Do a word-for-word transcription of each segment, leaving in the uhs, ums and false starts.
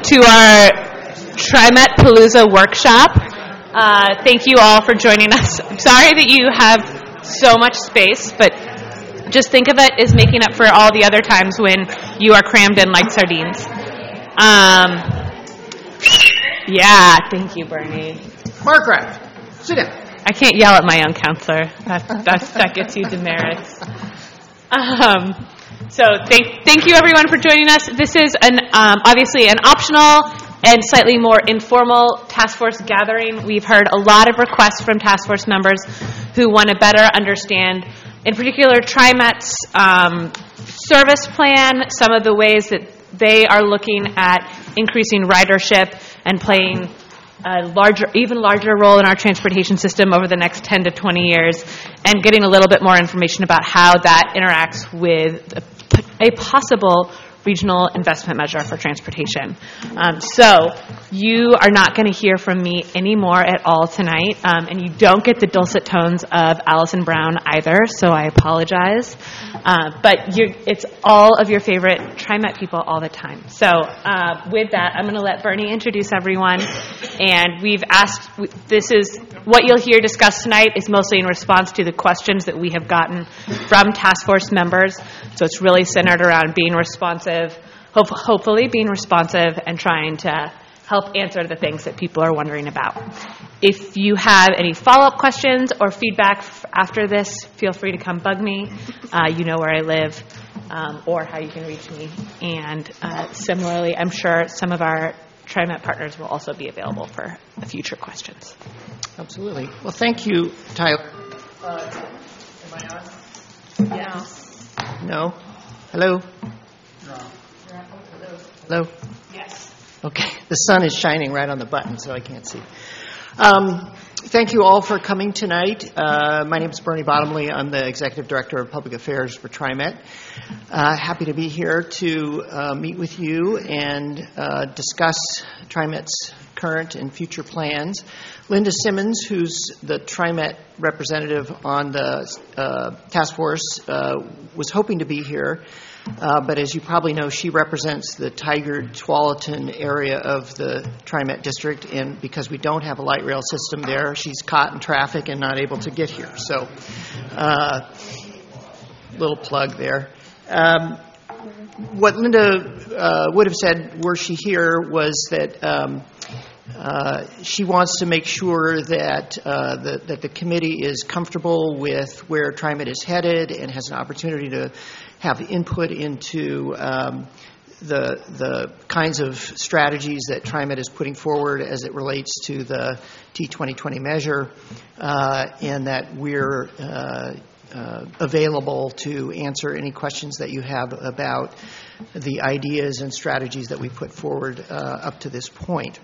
to our TriMet Palooza workshop. Uh, thank you all for joining us. I'm sorry that you have so much space, but just think of it as making up for all the other times when you are crammed in like sardines. Um, yeah, thank you, Bernie. Margaret, sit down. I can't yell at my own counselor. That, that, that gets you demerits. Um, so thank, thank you, everyone, for joining us. This is an um, obviously an optional and slightly more informal task force gathering. We've heard a lot of requests from task force members who want to better understand, in particular, TriMet's um, service plan, some of the ways that they are looking at increasing ridership and playing a larger, even larger role in our transportation system over the next ten to twenty years, and getting a little bit more information about how that interacts with a, a possible regional investment measure for transportation. Um, so you are not going to hear from me anymore at all tonight, um, and you don't get the dulcet tones of Allison Brown either, so I apologize. Uh, but you're, it's all of your favorite TriMet people all the time. So uh, with that, I'm going to let Bernie introduce everyone. And we've asked, this is, what you'll hear discussed tonight is mostly in response to the questions that we have gotten from task force members. So it's really centered around being responsive, hope, hopefully being responsive and trying to help answer the things that people are wondering about. If you have any follow-up questions or feedback f- after this, feel free to come bug me. Uh, you know where I live um, or how you can reach me. And uh, similarly, I'm sure some of our TriMet partners will also be available for future questions. Absolutely. Well, thank you, Tyler. Uh, am I on? Yeah. No? Hello? No. Hello? Yes. Okay. The sun is shining right on the button, so I can't see. Um, thank you all for coming tonight. Uh, my name is Bernie Bottomley. I'm the Executive Director of Public Affairs for TriMet. Uh, happy to be here to uh, meet with you and uh, discuss TriMet's current and future plans. Linda Simmons, who's the TriMet representative on the uh, task force, uh, was hoping to be here. Uh, but as you probably know, she represents the Tigard-Tualatin area of the TriMet district, and because we don't have a light rail system there, she's caught in traffic and not able to get here. So, uh, little plug there. Um, what Linda uh, would have said were she here was that um, uh, she wants to make sure that uh, the, that the committee is comfortable with where TriMet is headed and has an opportunity to have input into um, the the kinds of strategies that TriMet is putting forward as it relates to the T twenty twenty measure, uh, and that we're uh, uh, available to answer any questions that you have about the ideas and strategies that we put forward uh, up to this point.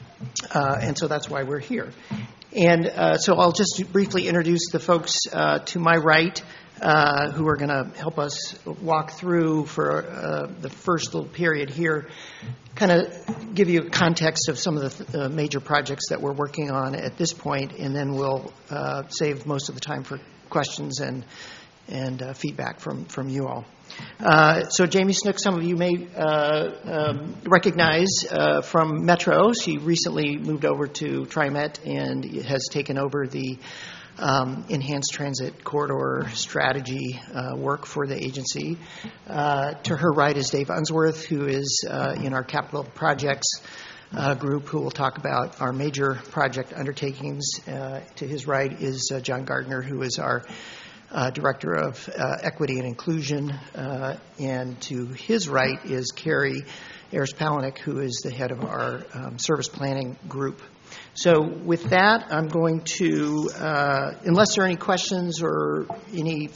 Uh, and so that's why we're here. And uh, so I'll just briefly introduce the folks uh, to my right, Uh, who are going to help us walk through for uh, the first little period here, kind of give you a context of some of the th- uh, major projects that we're working on at this point, and then we'll uh, save most of the time for questions and and uh, feedback from, from you all. Uh, so Jamie Snook, some of you may uh, um, recognize uh, from Metro. She recently moved over to TriMet and has taken over the Um, enhanced transit corridor strategy uh, work for the agency. Uh, to her right is Dave Unsworth, who is uh, in our capital projects uh, group, who will talk about our major project undertakings. Uh, to his right is uh, John Gardner, who is our uh, Director of uh, Equity and Inclusion. Uh, and to his right is Carrie Ayers-Palaniuk, who is the head of our um, service planning group. So with that, I'm going to, uh, unless there are any questions or any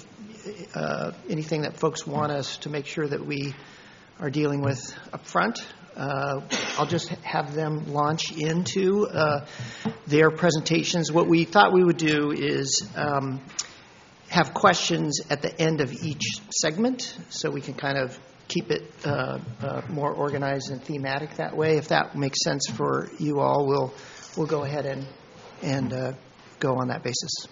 uh, anything that folks want us to make sure that we are dealing with up front, uh, I'll just have them launch into uh, their presentations. What we thought we would do is um, have questions at the end of each segment, so we can kind of keep it uh, uh, more organized and thematic that way. If that makes sense for you all, we'll We'll go ahead and and uh, go on that basis.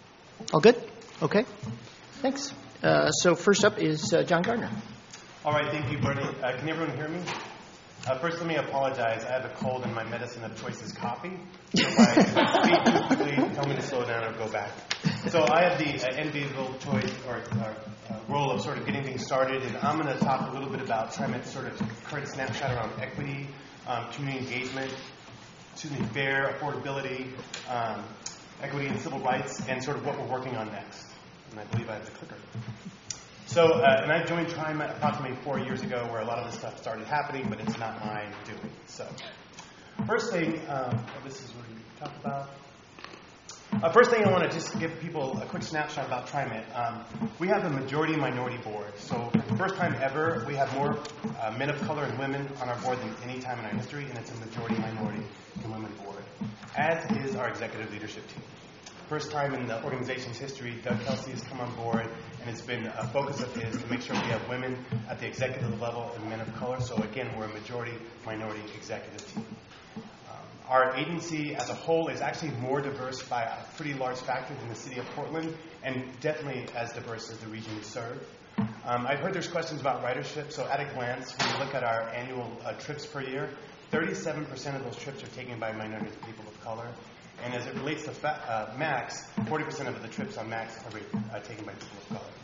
All good? Okay. Thanks. Uh, so first up is uh, John Gardner. All right. Thank you, Bernie. Uh, can everyone hear me? Uh, first, let me apologize. I have a cold, and my medicine of choice is coffee. So if I speak too quickly, tell me to slow down or go back. So I have the uh, enviable choice or uh, uh, role of sort of getting things started, and I'm going to talk a little bit about TriMet's sort of current snapshot around equity, um, community engagement, excuse me, fair, affordability, um, equity and civil rights, and sort of what we're working on next. And I believe I have the clicker. So, uh, and I joined TriMet approximately four years ago, where a lot of this stuff started happening, but it's not my doing. So, first thing, um, oh, this is what we talk about. Uh, first thing I want to just give people a quick snapshot about TriMet. Um, we have a majority minority board. So, for the first time ever, we have more uh, men of color and women on our board than any time in our history, and it's a majority minority and women board, as is our executive leadership team. First time in the organization's history, Doug Kelsey has come on board, and it's been a focus of his to make sure we have women at the executive level and men of color. So again, we're a majority minority executive team. Um, our agency as a whole is actually more diverse by a pretty large factor than the city of Portland, and definitely as diverse as the region we serve. Um, I've heard there's questions about ridership, so at a glance, when you look at our annual uh, trips per year, thirty-seven percent of those trips are taken by minorities and people of color. And as it relates to fa- uh, MAX, forty percent of the trips on MAX are uh, taken by people of color.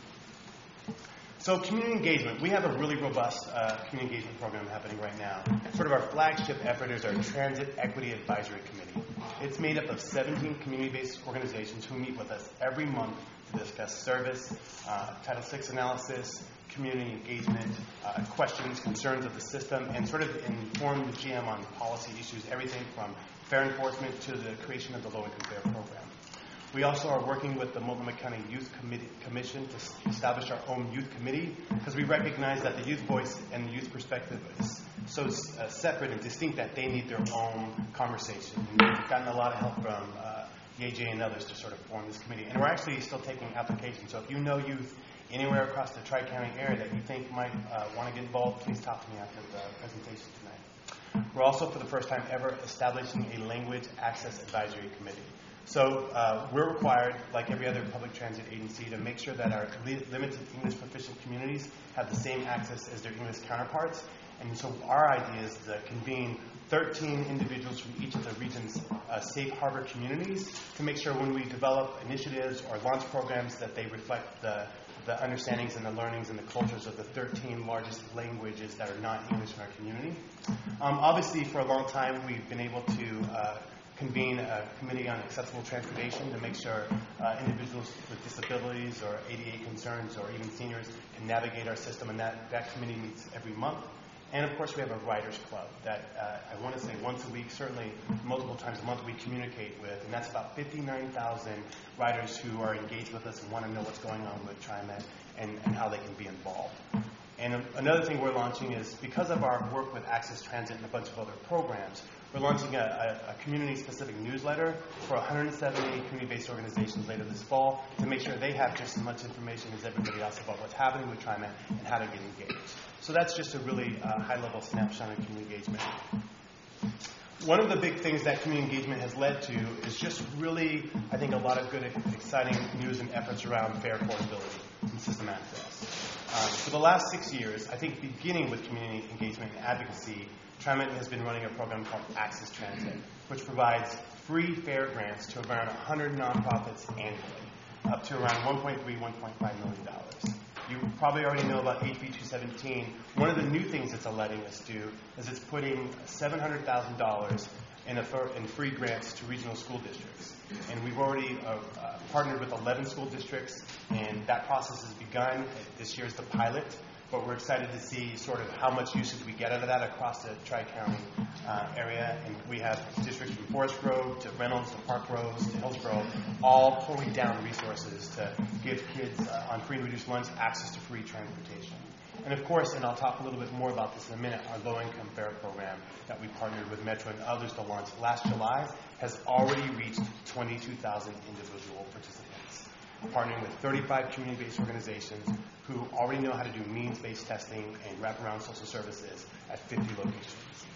So community engagement. We have a really robust uh, community engagement program happening right now. Sort of our flagship effort is our Transit Equity Advisory Committee. It's made up of seventeen community-based organizations who meet with us every month to discuss service, uh, Title six analysis, community engagement, uh, questions, concerns of the system, and sort of inform the G M on policy issues, everything from fair enforcement to the creation of the Low Income Fair program. We also are working with the Multnomah County Youth Committee, Commission to establish our own youth committee, because we recognize that the youth voice and the youth perspective is so uh, separate and distinct that they need their own conversation. And we've gotten a lot of help from uh, Y A J and others to sort of form this committee. And we're actually still taking applications. So if you know youth anywhere across the Tri-County area that you think might uh, want to get involved, please talk to me after the presentation tonight. We're also, for the first time ever, establishing a Language Access Advisory Committee. So uh, we're required, like every other public transit agency, to make sure that our li- limited English proficient communities have the same access as their English counterparts. And so our idea is to convene thirteen individuals from each of the region's uh, safe harbor communities to make sure when we develop initiatives or launch programs that they reflect the the understandings and the learnings and the cultures of the thirteen largest languages that are not English in our community. Um, obviously, for a long time, we've been able to uh, convene a committee on accessible transportation to make sure uh, individuals with disabilities or A D A concerns or even seniors can navigate our system, and that, that committee meets every month. And, of course, we have a writers club that uh, I want to say once a week, certainly multiple times a month, we communicate with. And that's about fifty-nine thousand writers who are engaged with us and want to know what's going on with TriMet and, and how they can be involved. And another thing we're launching is, because of our work with Access Transit and a bunch of other programs, we're launching a, a, a community-specific newsletter for one hundred seventy community-based organizations later this fall to make sure they have just as much information as everybody else about what's happening with TriMet and how to get engaged. So that's just a really uh, high-level snapshot of community engagement. One of the big things that community engagement has led to is just really, I think, a lot of good, exciting news and efforts around fair affordability and system access. Um, for the last six years, I think beginning with community engagement and advocacy, TriMet has been running a program called Access Transit, which provides free fare grants to around one hundred nonprofits annually, up to around one point three, one point five million dollars. You probably already know about H B two seventeen. One of the new things it's letting us do is it's putting seven hundred thousand dollars in, a, in free grants to regional school districts. And we've already uh, uh, partnered with eleven school districts, and that process has begun. This year is the pilot, but we're excited to see sort of how much usage we get out of that across the Tri-County uh, area. And we have districts from Forest Grove to Reynolds to Park Rose to Hillsborough, all pulling down resources to give kids uh, on free and reduced lunch access to free transportation. And of course, and I'll talk a little bit more about this in a minute, our low-income fare program that we partnered with Metro and others to launch last July has already reached twenty-two thousand individual participants, partnering with thirty-five community-based organizations who already know how to do means-based testing and wraparound social services at fifty locations.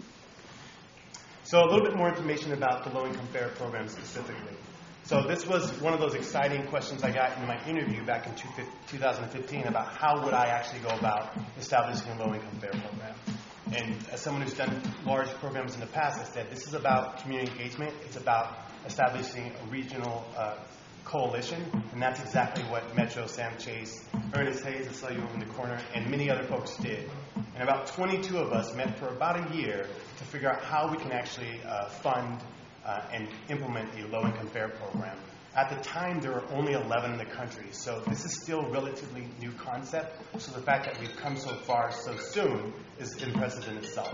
So a little bit more information about the low-income fare program specifically. So this was one of those exciting questions I got in my interview back in two thousand fifteen about how would I actually go about establishing a low-income fare program. And as someone who's done large programs in the past, I said this is about community engagement. It's about establishing a regional uh, coalition, and that's exactly what Metro, Sam Chase, Ernest Hayes, I saw you over in the corner, and many other folks did. And about twenty-two of us met for about a year to figure out how we can actually uh, fund uh, and implement a low-income fare program. At the time, there were only eleven in the country, so this is still a relatively new concept. So the fact that we've come so far so soon is impressive in itself.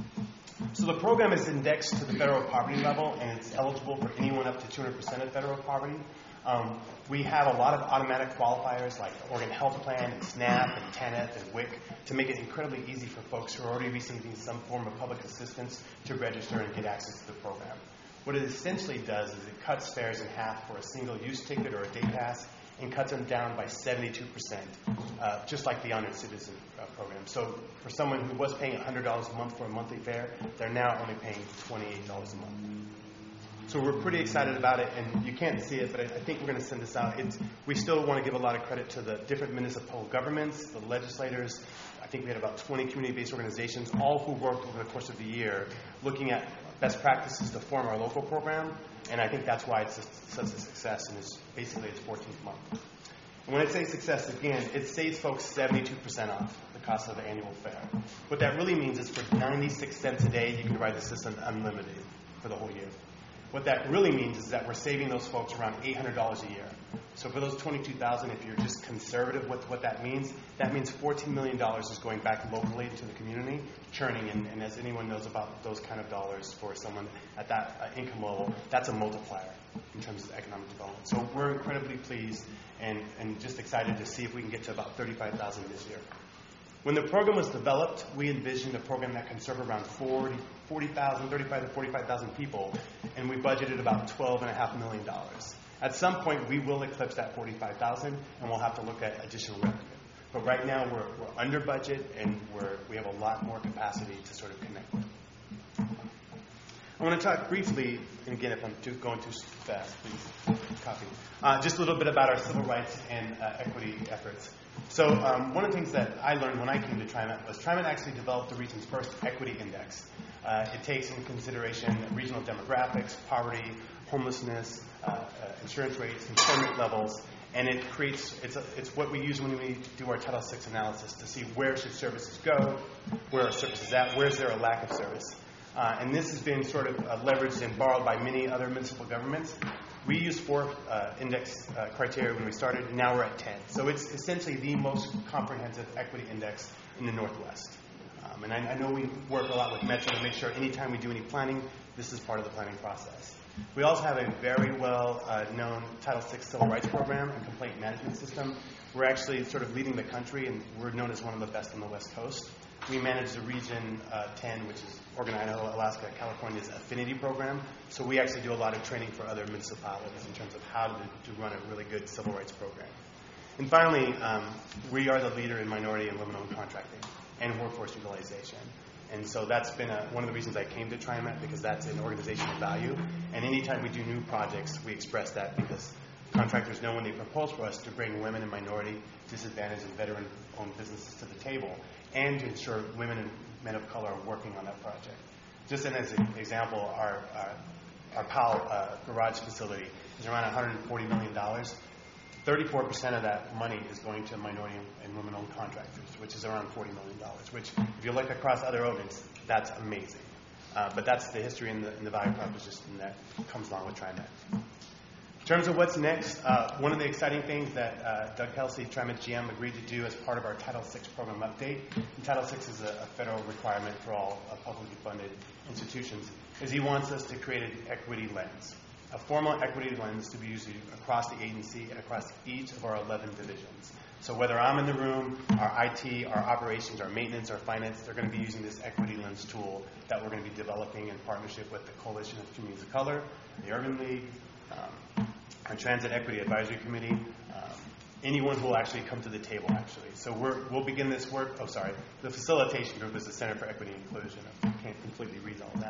So the program is indexed to the federal poverty level, and it's eligible for anyone up to two hundred percent of federal poverty. Um, we have a lot of automatic qualifiers like the Oregon Health Plan, and SNAP, and TANF, and W I C to make it incredibly easy for folks who are already receiving some form of public assistance to register and get access to the program. What it essentially does is it cuts fares in half for a single-use ticket or a day pass and cuts them down by seventy-two percent, uh, just like the Honored Citizen uh, program. So for someone who was paying one hundred dollars a month for a monthly fare, they're now only paying twenty-eight dollars a month. So we're pretty excited about it, and you can't see it, but I, I think we're going to send this out. It's, we still want to give a lot of credit to the different municipal governments, the legislators. I think we had about twenty community-based organizations, all who worked over the course of the year looking at best practices to form our local program, and I think that's why it's a, such a success, and it's basically its fourteenth month. And when I say success, again, it saves folks seventy-two percent off the cost of the annual fare. What that really means is for ninety-six cents a day, you can ride the system unlimited for the whole year. What that really means is that we're saving those folks around eight hundred dollars a year. So for those twenty-two thousand, if you're just conservative with what that means, that means fourteen million dollars is going back locally to the community, churning. And, and as anyone knows about those kind of dollars for someone at that uh, income level, that's a multiplier in terms of economic development. So we're incredibly pleased and, and just excited to see if we can get to about thirty-five thousand this year. When the program was developed, we envisioned a program that can serve around forty thousand, thirty-five to forty-five thousand people, and we budgeted about twelve point five million dollars. At some point, we will eclipse that forty-five thousand, and we'll have to look at additional revenue. But right now, we're, we're under budget, and we're, we have a lot more capacity to sort of connect with. I want to talk briefly, and again, if I'm too, going too fast, please copy, uh, just a little bit about our civil rights and uh, equity efforts. So um, one of the things that I learned when I came to TriMet was TriMet actually developed the region's first equity index. Uh, it takes into consideration regional demographics, poverty, homelessness, uh, uh, insurance rates, employment levels, and it creates, it's, a, it's what we use when we do our Title six analysis to see where should services go, where are services at, where's there a lack of service. Uh, and this has been sort of uh, leveraged and borrowed by many other municipal governments. We used four uh, index uh, criteria when we started, and now we're at ten. So it's essentially the most comprehensive equity index in the Northwest. Um, and I, I know we work a lot with Metro to make sure anytime we do any planning, this is part of the planning process. We also have a very well-known uh, Title six civil rights program and complaint management system. We're actually sort of leading the country, and we're known as one of the best on the West Coast. We manage the Region uh, ten, which is Oregon, Idaho, Alaska, California's affinity program. So we actually do a lot of training for other municipalities in terms of how to, to run a really good civil rights program. And finally, um, we are the leader in minority and women-owned contracting and workforce utilization. And so that's been a, one of the reasons I came to TriMet, because that's an organizational value. And anytime we do new projects, we express that because contractors know when they propose for us to bring women and minority, disadvantaged, and veteran-owned businesses to the table, and to ensure women and men of color are working on that project. Just as an example, our our, our Powell uh, garage facility is around one hundred forty million dollars. thirty-four percent of that money is going to minority and women-owned contractors, which is around forty million dollars, which, if you look across other Ogans, that's amazing. Uh, but that's the history and the, and the value proposition that comes along with TriMet. In terms of what's next, uh, one of the exciting things that uh, Doug Kelsey, TriMet G M, agreed to do as part of our Title six program update, and Title six is a, a federal requirement for all uh, publicly funded institutions, is he wants us to create an equity lens, a formal equity lens to be used across the agency and across each of our eleven divisions. So whether I'm in the room, our I T, our operations, our maintenance, our finance, they're going to be using this equity lens tool that we're going to be developing in partnership with the Coalition of Communities of Color, the Urban League, um, our Transit Equity Advisory Committee, um, anyone who will actually come to the table, actually. So we're, we'll begin this work. Oh, sorry. The facilitation group is the Center for Equity and Inclusion. I can't completely read all that.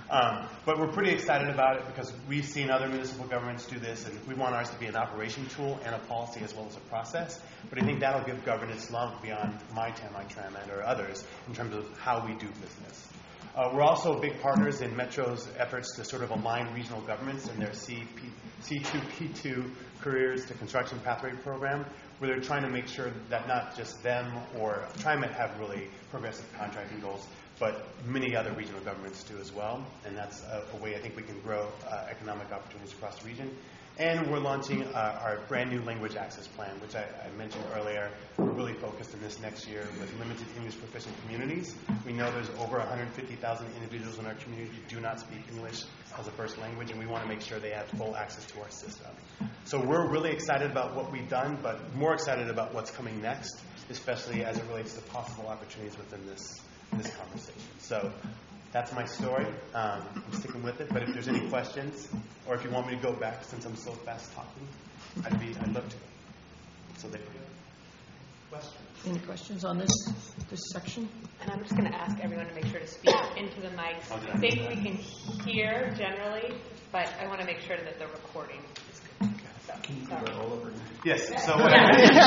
Um, but we're pretty excited about it because we've seen other municipal governments do this, and we want ours to be an operation tool and a policy as well as a process. But I think that'll give governance long beyond my time on TriMet or others in terms of how we do business. Uh, we're also big partners in Metro's efforts to sort of align regional governments in their C two P two Careers to Construction Pathway program, where they're trying to make sure that not just them or TriMet have really progressive contracting goals, but many other regional governments do as well. And that's a, a way I think we can grow uh, economic opportunities across the region. And we're launching uh, our brand new language access plan, which I, I mentioned earlier. We're really focused on this next year with limited English proficient communities. We know there's over one hundred fifty thousand individuals in our community who do not speak English as a first language, and we want to make sure they have full access to our system. So we're really excited about what we've done, but more excited about what's coming next, especially as it relates to possible opportunities within this, this conversation. So that's my story. Um, I'm sticking with it, but if there's any questions, or if you want me to go back since I'm so fast talking, I'd be, I'd love to. So there you go. Questions? Any questions on this this section? And I'm just going to ask everyone to make sure to speak into the mics. I think we can hear generally, but I want to make sure that the recording is good. So, can you sorry. do that all over? Yes. So what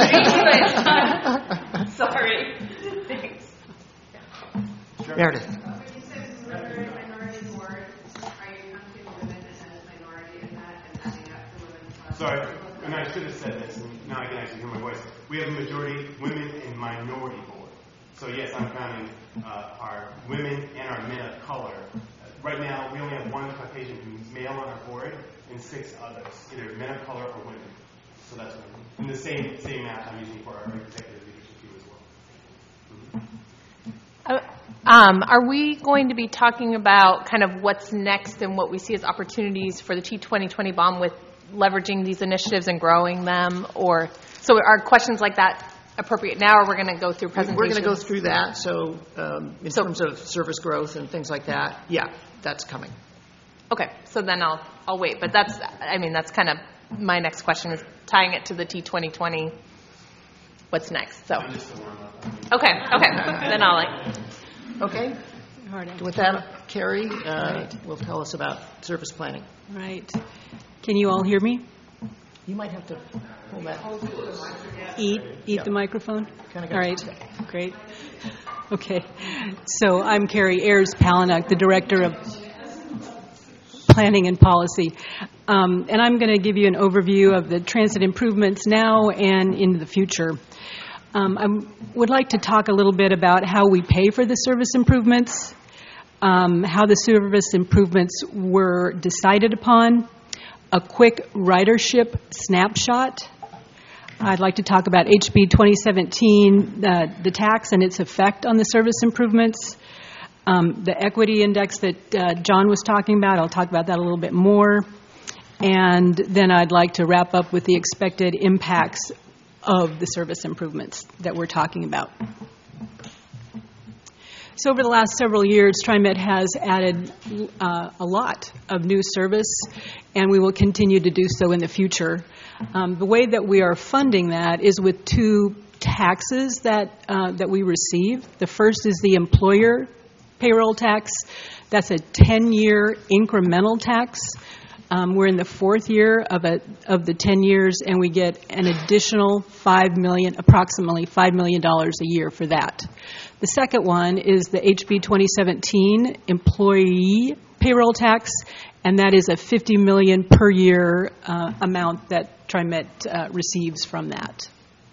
Yeah. Sorry. Thanks. Sure. Meredith. When you said minority, minority board, are you counting women as minority in that and adding up the women? Sorry, and I should have said this, and now I can actually hear my voice. We have a majority women and minority board. So yes, I'm counting uh, our women and our men of color. Uh, right now, we only have one Caucasian who's male on our board and six others, either men of color or women. So that's what I'm, and the same same math I'm using for our executive leadership team as well. Mm-hmm. Uh, Um, are we going to be talking about kind of what's next and what we see as opportunities for the T twenty twenty bomb with leveraging these initiatives and growing them? Or so are questions like that appropriate now, or we're going to go through presentations? We're going to go through that. So um, in So- terms of service growth and things like that, yeah, that's coming. Okay, so then I'll I'll wait. But that's, I mean, that's kind of my next question is tying it to the T twenty twenty. What's next? So I'm just a warm up. okay, okay, then I'll like. Okay. With that, Carrie uh, will tell us about service planning. Right. Can you all hear me? You might have to pull that. Eat, eat Yeah. the microphone? Kinda got All right, it. great. Okay. So I'm Carrie Ayers-Palinuk, the Director of Planning and Policy. Um, and I'm going to give you an overview of the transit improvements now and into the future. Um, I would like to talk a little bit about how we pay for the service improvements, um, how the service improvements were decided upon, a quick ridership snapshot. I'd like to talk about H B twenty seventeen, uh, the tax and its effect on the service improvements, um, the equity index that uh, John was talking about. I'll talk about that a little bit more. And then I'd like to wrap up with the expected impacts of the service improvements that we're talking about. So over the last several years, TriMet has added uh, a lot of new service, and we will continue to do so in the future. Um, the way that we are funding that is with two taxes that uh, that we receive. The first is the employer payroll tax. That's a ten-year incremental tax. Um, we're in the fourth year of a of the ten years, and we get an additional five million, approximately five million dollars a year for that. The second one is the H B twenty seventeen employee payroll tax, and that is a fifty million per year uh, amount that TriMet uh, receives from that.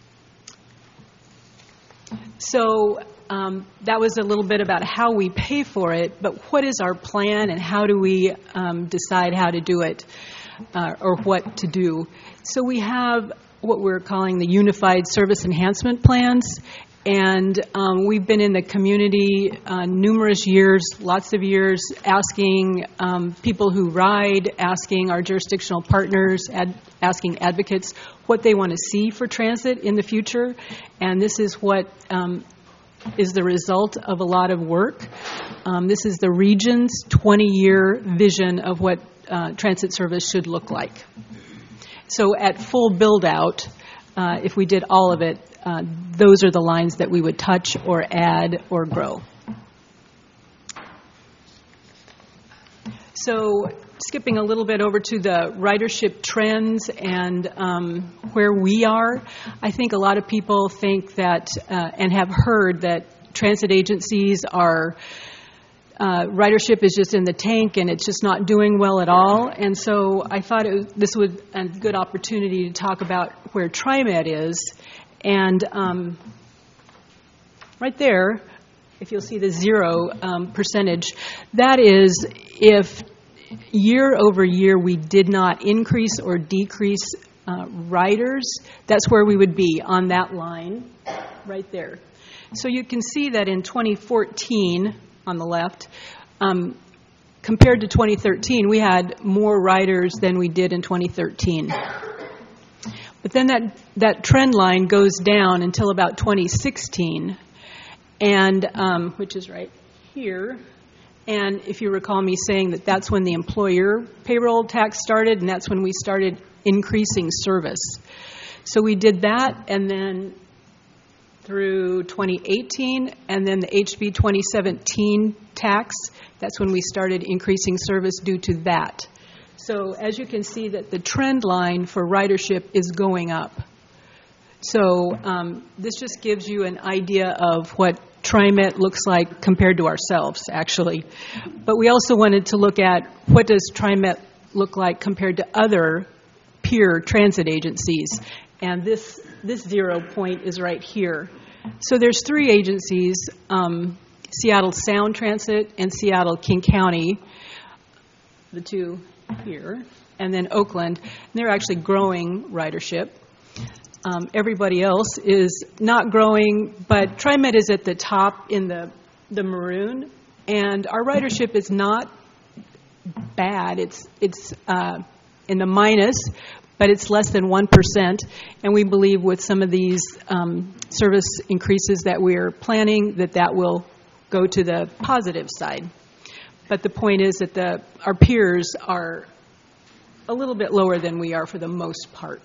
So um, that was a little bit about how we pay for it, but what is our plan and how do we um, decide how to do it uh, or what to do? So we have what we're calling the Unified Service Enhancement Plans, and um, we've been in the community uh, numerous years, lots of years, asking um, people who ride, asking our jurisdictional partners, ad- asking advocates what they want to see for transit in the future, and this is what um, is the result of a lot of work. Um, this is the region's twenty-year vision of what uh, transit service should look like. So at full build-out, uh, if we did all of it, uh, those are the lines that we would touch or add or grow. So skipping a little bit over to the ridership trends and um, where we are, I think a lot of people think that uh, and have heard that transit agencies are Uh, ridership is just in the tank and it's just not doing well at all. And so I thought it was, this was a good opportunity to talk about where TriMet is. And um, right there, if you'll see the zero um, percentage, that is if year over year we did not increase or decrease uh, riders, that's where we would be on that line right there. So you can see that in twenty fourteen, on the left, um, compared to twenty thirteen, we had more riders than we did in twenty thirteen. But then that, that trend line goes down until about twenty sixteen, and um, which is right here. And if you recall me saying that that's when the employer payroll tax started, and that's when we started increasing service. So we did that, and then through twenty eighteen, and then the H B twenty seventeen tax, that's when we started increasing service due to that. So as you can see that the trend line for ridership is going up. So um, this just gives you an idea of what TriMet looks like compared to ourselves, actually. But we also wanted to look at what does TriMet look like compared to other peer transit agencies. And this this zero point is right here. So there's three agencies, um, Seattle Sound Transit and Seattle King County, the two here, and then Oakland. And they're actually growing ridership. Um, everybody else is not growing, but TriMet is at the top in the, the maroon, and our ridership is not bad. It's, it's uh, in the minus, but it's less than one percent, and we believe with some of these um, service increases that we're planning that that will go to the positive side. But the point is that the, our peers are a little bit lower than we are for the most part.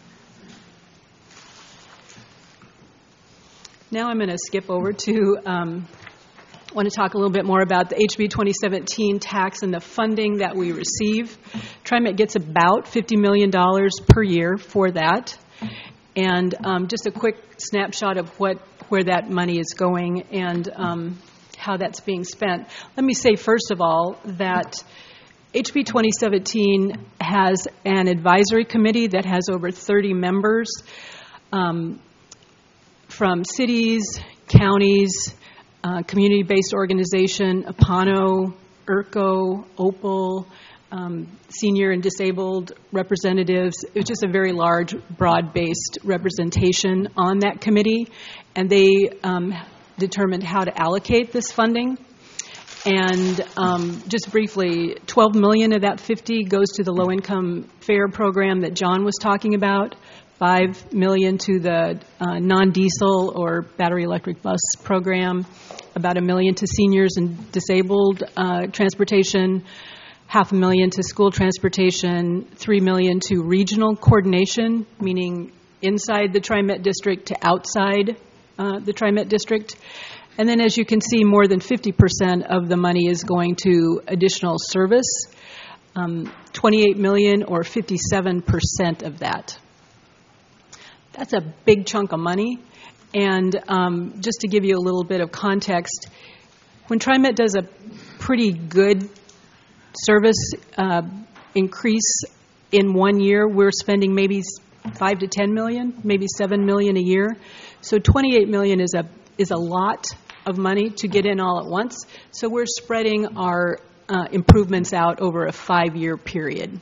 Now I'm going to skip over to, um, I want to talk a little bit more about the H B twenty seventeen tax and the funding that we receive. TriMet gets about fifty million dollars per year for that. And um, just a quick snapshot of what where that money is going and um, how that's being spent. Let me say, first of all, that H B twenty seventeen has an advisory committee that has over thirty members um, from cities, counties, Uh, community-based organization, APONO, IRCO, OPAL, um, senior and disabled representatives. It was just a very large, broad-based representation on that committee, and they um, determined how to allocate this funding. And um, just briefly, twelve million dollars of that fifty goes to the low-income fare program that John was talking about. five million dollars to the uh, non-diesel or battery electric bus program, about a million to seniors and disabled uh, transportation, half a million to school transportation, three million to regional coordination, meaning inside the TriMet district to outside uh, the TriMet district. And then as you can see, more than fifty percent of the money is going to additional service, um, twenty-eight million dollars or fifty-seven percent of that. That's a big chunk of money. And um, just to give you a little bit of context, when TriMet does a pretty good service uh, increase in one year, we're spending maybe five to ten million, maybe seven million a year. So twenty-eight million is a is a lot of money to get in all at once. So we're spreading our uh, improvements out over a five-year period.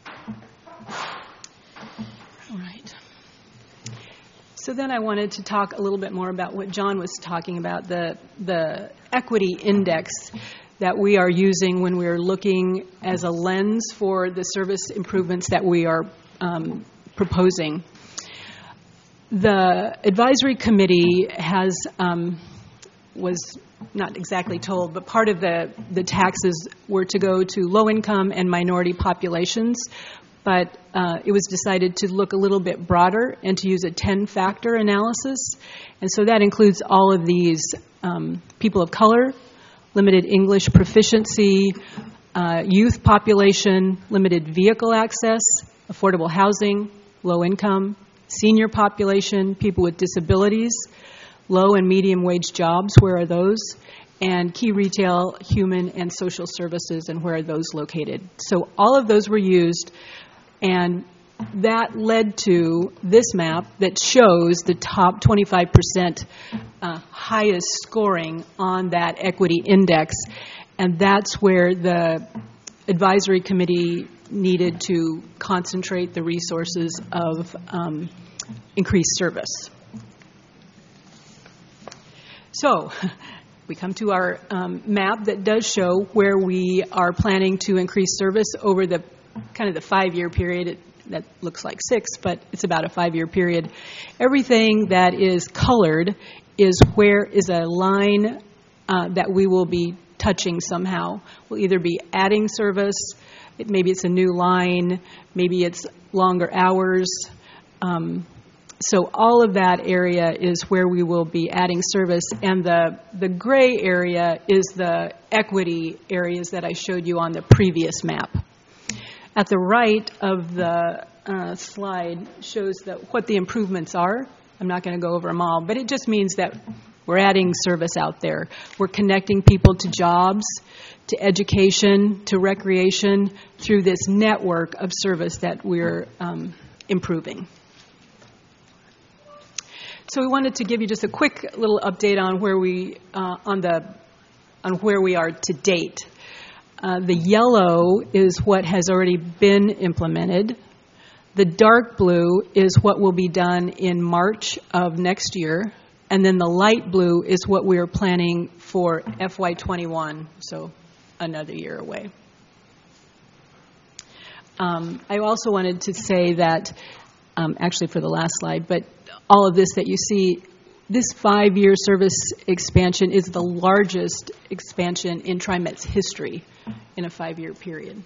So then I wanted to talk a little bit more about what John was talking about, the the equity index that we are using when we are looking as a lens for the service improvements that we are um, proposing. The advisory committee has, um, was not exactly told, but part of the, the taxes were to go to low-income and minority populations. But uh, it was decided to look a little bit broader and to use a ten-factor analysis. And so that includes all of these um, people of color, limited English proficiency, uh, youth population, limited vehicle access, affordable housing, low income, senior population, people with disabilities, low and medium wage jobs, where are those? And key retail, human, and social services, and where are those located? So all of those were used, and that led to this map that shows the top twenty-five percent uh, highest scoring on that equity index, and that's where the advisory committee needed to concentrate the resources of um, increased service. So we come to our um, map that does show where we are planning to increase service over the kind of the five-year period. It, that looks like six, but it's about a five-year period. Everything that is colored is where is a line uh, that we will be touching somehow. We'll either be adding service, it, maybe it's a new line, maybe it's longer hours. Um, so all of that area is where we will be adding service, and the, the gray area is the equity areas that I showed you on the previous map. At the right of the uh, slide shows that what the improvements are. I'm not going to go over them all, but it just means that we're adding service out there. We're connecting people to jobs, to education, to recreation through this network of service that we're um, improving. So we wanted to give you just a quick little update on where we uh, on the on where we are to date. Uh, the yellow is what has already been implemented. The dark blue is what will be done in March of next year. And then the light blue is what we are planning for F Y twenty-one, so another year away. Um, I also wanted to say that, um, actually for the last slide, but all of this that you see, this five-year service expansion is the largest expansion in TriMet's history in a five-year period.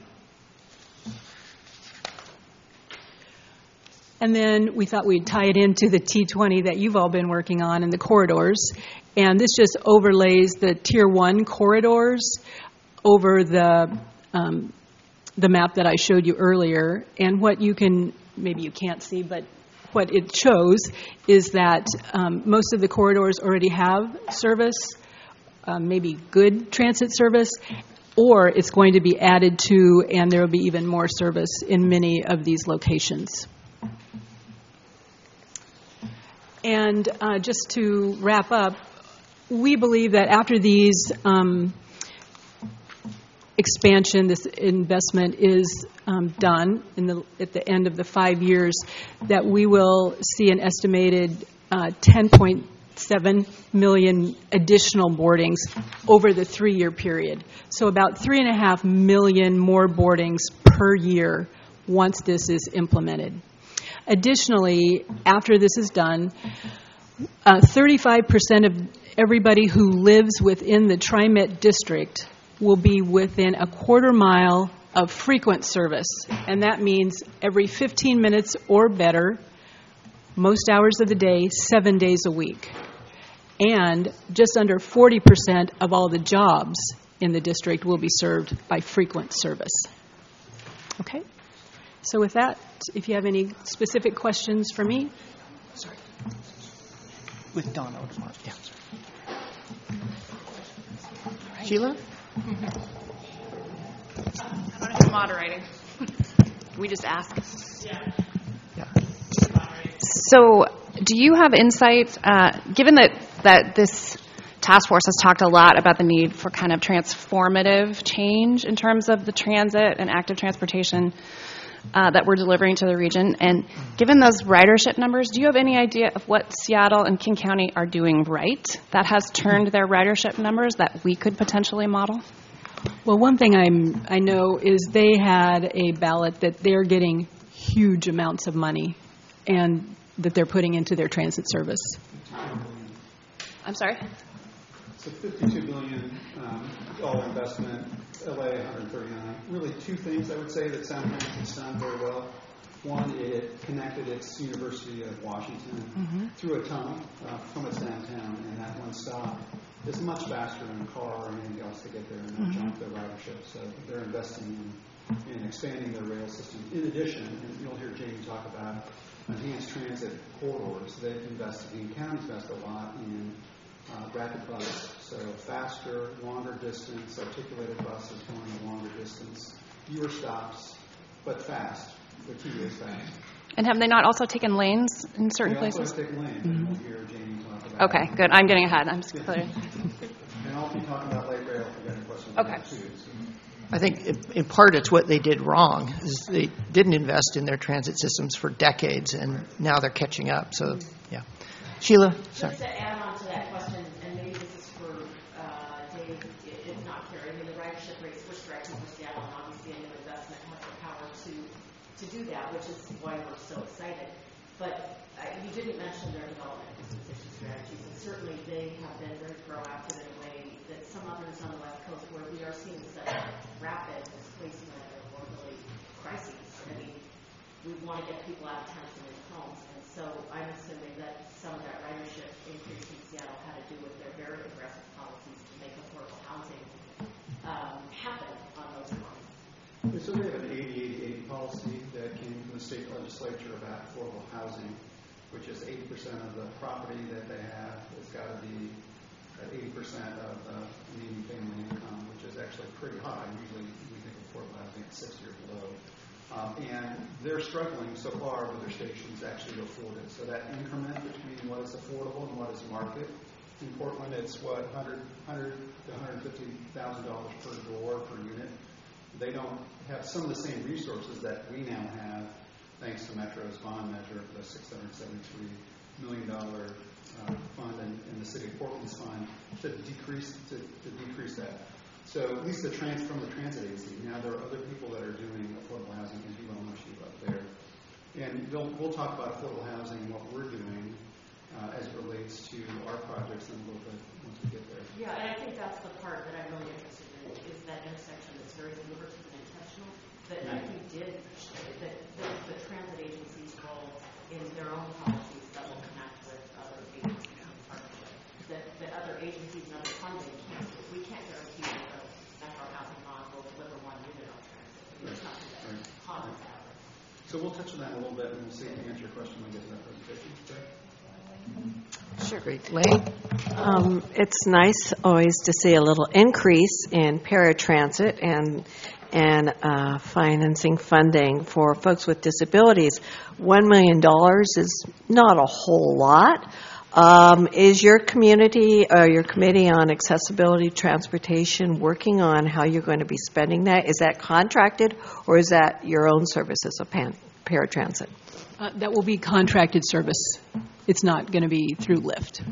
And then we thought we'd tie it into the T twenty that you've all been working on and the corridors. And this just overlays the Tier one corridors over the um, the map that I showed you earlier. And what you can, maybe you can't see, but what it shows is that um, most of the corridors already have service, uh, maybe good transit service, or it's going to be added to, and there will be even more service in many of these locations. And uh, just to wrap up, we believe that after these um, expansion, this investment is um, done in the, at the end of the five years, that we will see an estimated uh, ten point seven million additional boardings over the three-year period. So about three and a half million more boardings per year once this is implemented. Additionally, after this is done, uh, thirty-five percent of everybody who lives within the TriMet district will be within a quarter mile of frequent service. And that means every fifteen minutes or better, most hours of the day, seven days a week. And just under forty percent of all the jobs in the district will be served by frequent service. Okay? So with that, if you have any specific questions for me. Sorry. With Donna Odemark. Yeah. Right. Sheila? I don't know who's moderating. We just ask. Yeah. Yeah. So, do you have insight, uh, given that, that this task force has talked a lot about the need for kind of transformative change in terms of the transit and active transportation uh, that we're delivering to the region, and given those ridership numbers, do you have any idea of what Seattle and King County are doing right that has turned their ridership numbers that we could potentially model? Well, one thing I'm, I know is they had a ballot that they're getting huge amounts of money and that they're putting into their transit service. I'm sorry? So fifty-two billion dollars um, investment, L A one hundred thirty-nine. Really two things I would say that Sound Transit has done very well. One, it connected its University of Washington mm-hmm. through a tunnel uh, from its downtown, and that one stop it's much faster than a car or anything else to get there and not jump their ridership. So they're investing in, in expanding their rail system. In addition, and you'll hear Jamie talk about enhanced transit corridors. They've invested, the county's invested a lot in uh, rapid buses. So faster, longer distance, articulated buses going a longer distance, fewer stops, but fast. The key is fast. And have they not also taken lanes in certain they places? Also have taken lanes, and we'll hear Jamie talk about Okay, that. good. I'm getting ahead. I'm just clear. And I'll be talking about light rail if you got any questions Okay. on that too. So. I think in- in part it's what they did wrong, is they didn't invest in their transit systems for decades, and now they're catching up. So, yeah. Sheila? Sorry. Just to add on to that question, and maybe this is for uh, Dave, if not Carrie, I mean, the ridership rates were striking for Seattle, and obviously a new investment has the power to, to do that, which is why we're so excited. But uh, you didn't mention their development disposition strategies, and certainly they have been very proactive in a way that some others on the West Coast, where we are seeing such rapid displacement or really crises. I mean, we want to get people out of towns and into homes, and so I'm assuming that some of that ridership increase in Seattle had to do with their very aggressive policies to make affordable housing um, happen on those lines. So we have an eighty eighty eighty policy that came from the state legislature about affordable housing, which is eighty percent of the property that they have has got to be at eighty percent of the median family income, which is actually pretty high. Usually we think of affordable housing at sixty or below. Um, and they're struggling so far with their stations actually to afford it. So that increment between what is affordable and what is market, in Portland it's what, one hundred, one hundred to one hundred fifty thousand dollars per door per unit. They don't have some of the same resources that we now have, thanks to Metro's bond measure for the six hundred seventy-three million dollars uh, fund and, and the City of Portland's fund to decrease to, to decrease that. So at least the trans from the transit agency. Now there are other people that are doing affordable housing, as you well know, Sheila, up there. And we'll, we'll talk about affordable housing and what we're doing uh, as it relates to our projects in a little bit once we get there. Yeah, and I think that's the part that I'm really interested in, is that intersection that's very deliberate and intentional, that I think did, that, that the transit agency's role in their own policies that will connect with other agencies in partnership, that, that other agencies and other funding can't, we can't guarantee that the Metro Housing Bond will deliver one unit on transit. I mean, it's nothing that causes that. So we'll touch on that a little bit, and we'll see if we answer your question when we get to that presentation. Okay? Sure. Great. Lane? Um, it's nice always to see a little increase in paratransit and and uh, financing funding for folks with disabilities. One million dollars is not a whole lot. Um, is your community or your committee on accessibility transportation working on how you're going to be spending that? Is that contracted, or is that your own services of pan, paratransit? Uh, that will be contracted service. It's not going to be through Lyft.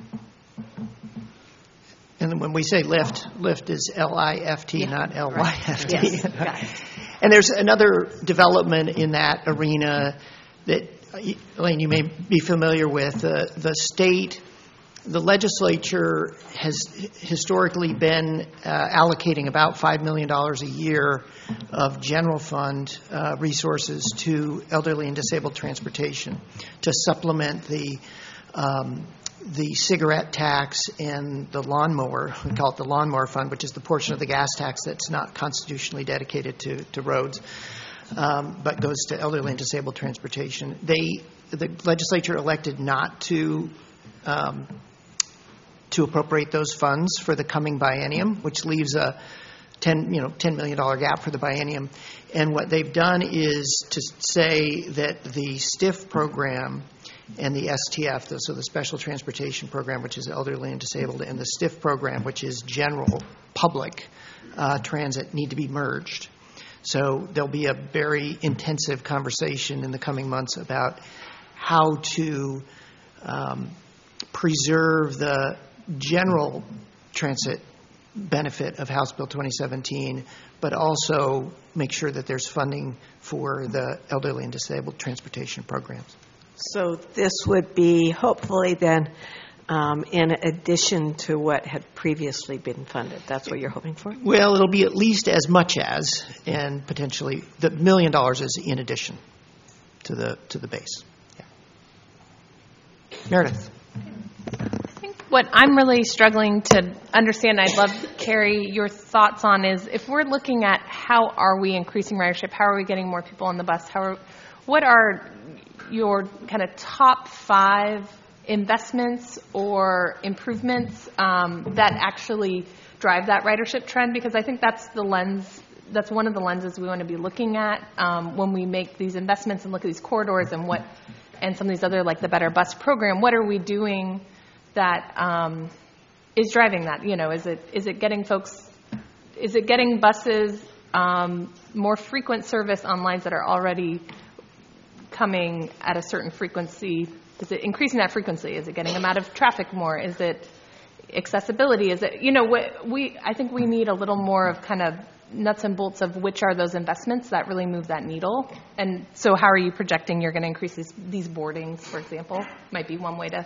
And when we say lift, lift is L I F T, Yeah. not L Y F T. Yes, got it. And there's another development in that arena that, Elaine, you may be familiar with. Uh, the state, the legislature has historically been uh, allocating about five million dollars a year of general fund uh, resources to elderly and disabled transportation to supplement the um, the cigarette tax and the lawnmower, we call it the lawnmower fund, which is the portion of the gas tax that's not constitutionally dedicated to, to roads, um, but goes to elderly and disabled transportation. They, the legislature elected not to um, to appropriate those funds for the coming biennium, which leaves a ten, you know, ten million dollars gap for the biennium. And what they've done is to say that the STIF program and the S T F, so the Special Transportation Program, which is elderly and disabled, and the STIF program, which is general public uh, transit, need to be merged. So there'll be a very intensive conversation in the coming months about how to um, preserve the general transit benefit of House Bill twenty seventeen, but also make sure that there's funding for the elderly and disabled transportation programs. So this would be hopefully then um, in addition to what had previously been funded. That's what you're hoping for? Well, it'll be at least as much as, and potentially the million dollars is in addition to the to the base. Yeah. Meredith. I think What I'm really struggling to understand, I'd love, Carrie, your thoughts on is if we're looking at how are we increasing ridership, how are we getting more people on the bus, how are, what are your kind of top five investments or improvements um, that actually drive that ridership trend? Because I think that's the lens, that's one of the lenses we want to be looking at um, when we make these investments and look at these corridors and what, and some of these other, like the Better Bus program, what are we doing that um, is driving that? You know, is it is it getting folks, is it getting buses um, more frequent service on lines that are already coming at a certain frequency? Is it increasing that frequency? Is it getting them out of traffic more? Is it accessibility? Is it, you know, we, we I think we need a little more of kind of nuts and bolts of which are those investments that really move that needle. And so how are you projecting you're going to increase these, these boardings, for example? Might be one way to...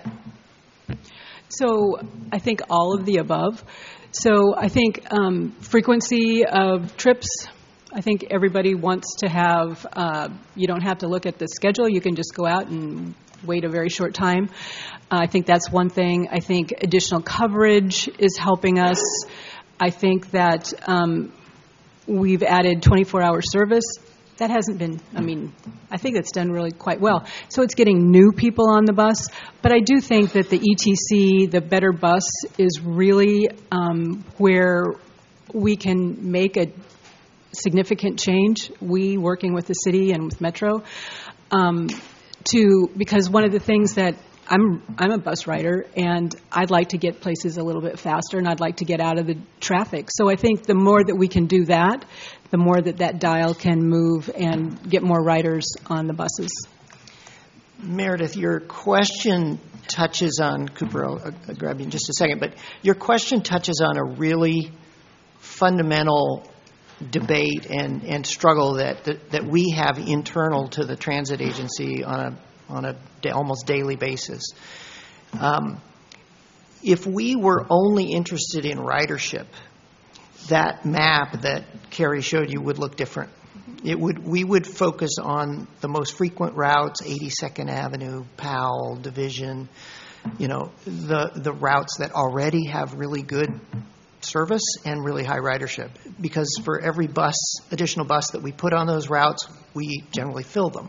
So I think all of the above. So I think um, frequency of trips, I think everybody wants to have, uh, you don't have to look at the schedule. You can just go out and wait a very short time. Uh, I think that's one thing. I think additional coverage is helping us. I think that um, we've added twenty-four hour service. That hasn't been, I mean, I think that's done really quite well. So it's getting new people on the bus. But I do think that the E T C, the Better Bus, is really um, where we can make a significant change, we working with the city and with Metro, um, to, because one of the things that I'm I'm a bus rider, and I'd like to get places a little bit faster, and I'd like to get out of the traffic. So I think the more that we can do that, the more that that dial can move and get more riders on the buses. Meredith, your question touches on, Cooper, I'll, I'll grab you in just a second, but your question touches on a really fundamental debate and, and struggle that, that that we have internal to the transit agency on a on a da- almost daily basis. Um, if we were only interested in ridership, that map that Carrie showed you would look different. It would we would focus on the most frequent routes, eighty-second Avenue, Powell, Division, you know, the the routes that already have really good service and really high ridership. Because for every bus, additional bus that we put on those routes, we generally fill them.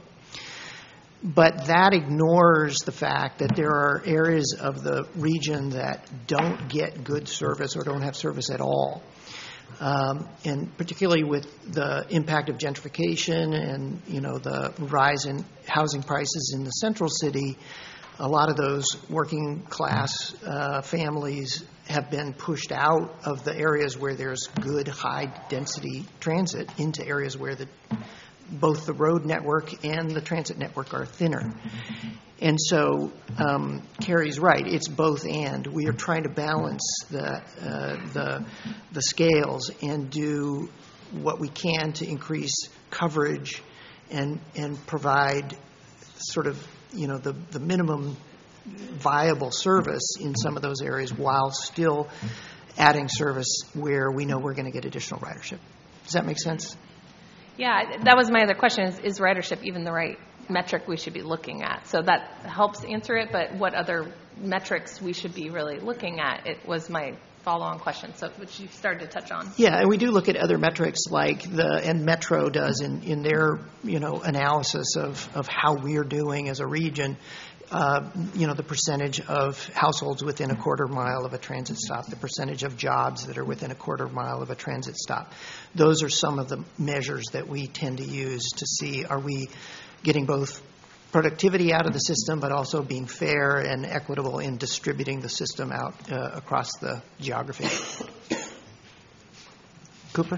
But that ignores the fact that there are areas of the region that don't get good service or don't have service at all. Um, and particularly with the impact of gentrification and, you know, the rise in housing prices in the central city, a lot of those working class uh, families have been pushed out of the areas where there's good high density transit into areas where the both the road network and the transit network are thinner. And so um, Carrie's right. It's both and. We are trying to balance the, uh, the, the scales and do what we can to increase coverage and, and provide sort of, you know, the, the minimum viable service in some of those areas while still adding service where we know we're going to get additional ridership. Does that make sense? Yeah, that was my other question, is, is ridership even the right metric we should be looking at? So that helps answer it, but what other metrics we should be really looking at? It was my follow-on question, so which you started to touch on. Yeah, and we do look at other metrics like the, and Metro does in, in their, you know, analysis of, of how we're doing as a region. Uh, you know, the percentage of households within a quarter mile of a transit stop, the percentage of jobs that are within a quarter mile of a transit stop. Those are some of the measures that we tend to use to see, are we getting both productivity out of the system, but also being fair and equitable in distributing the system out uh, across the geography. Cooper?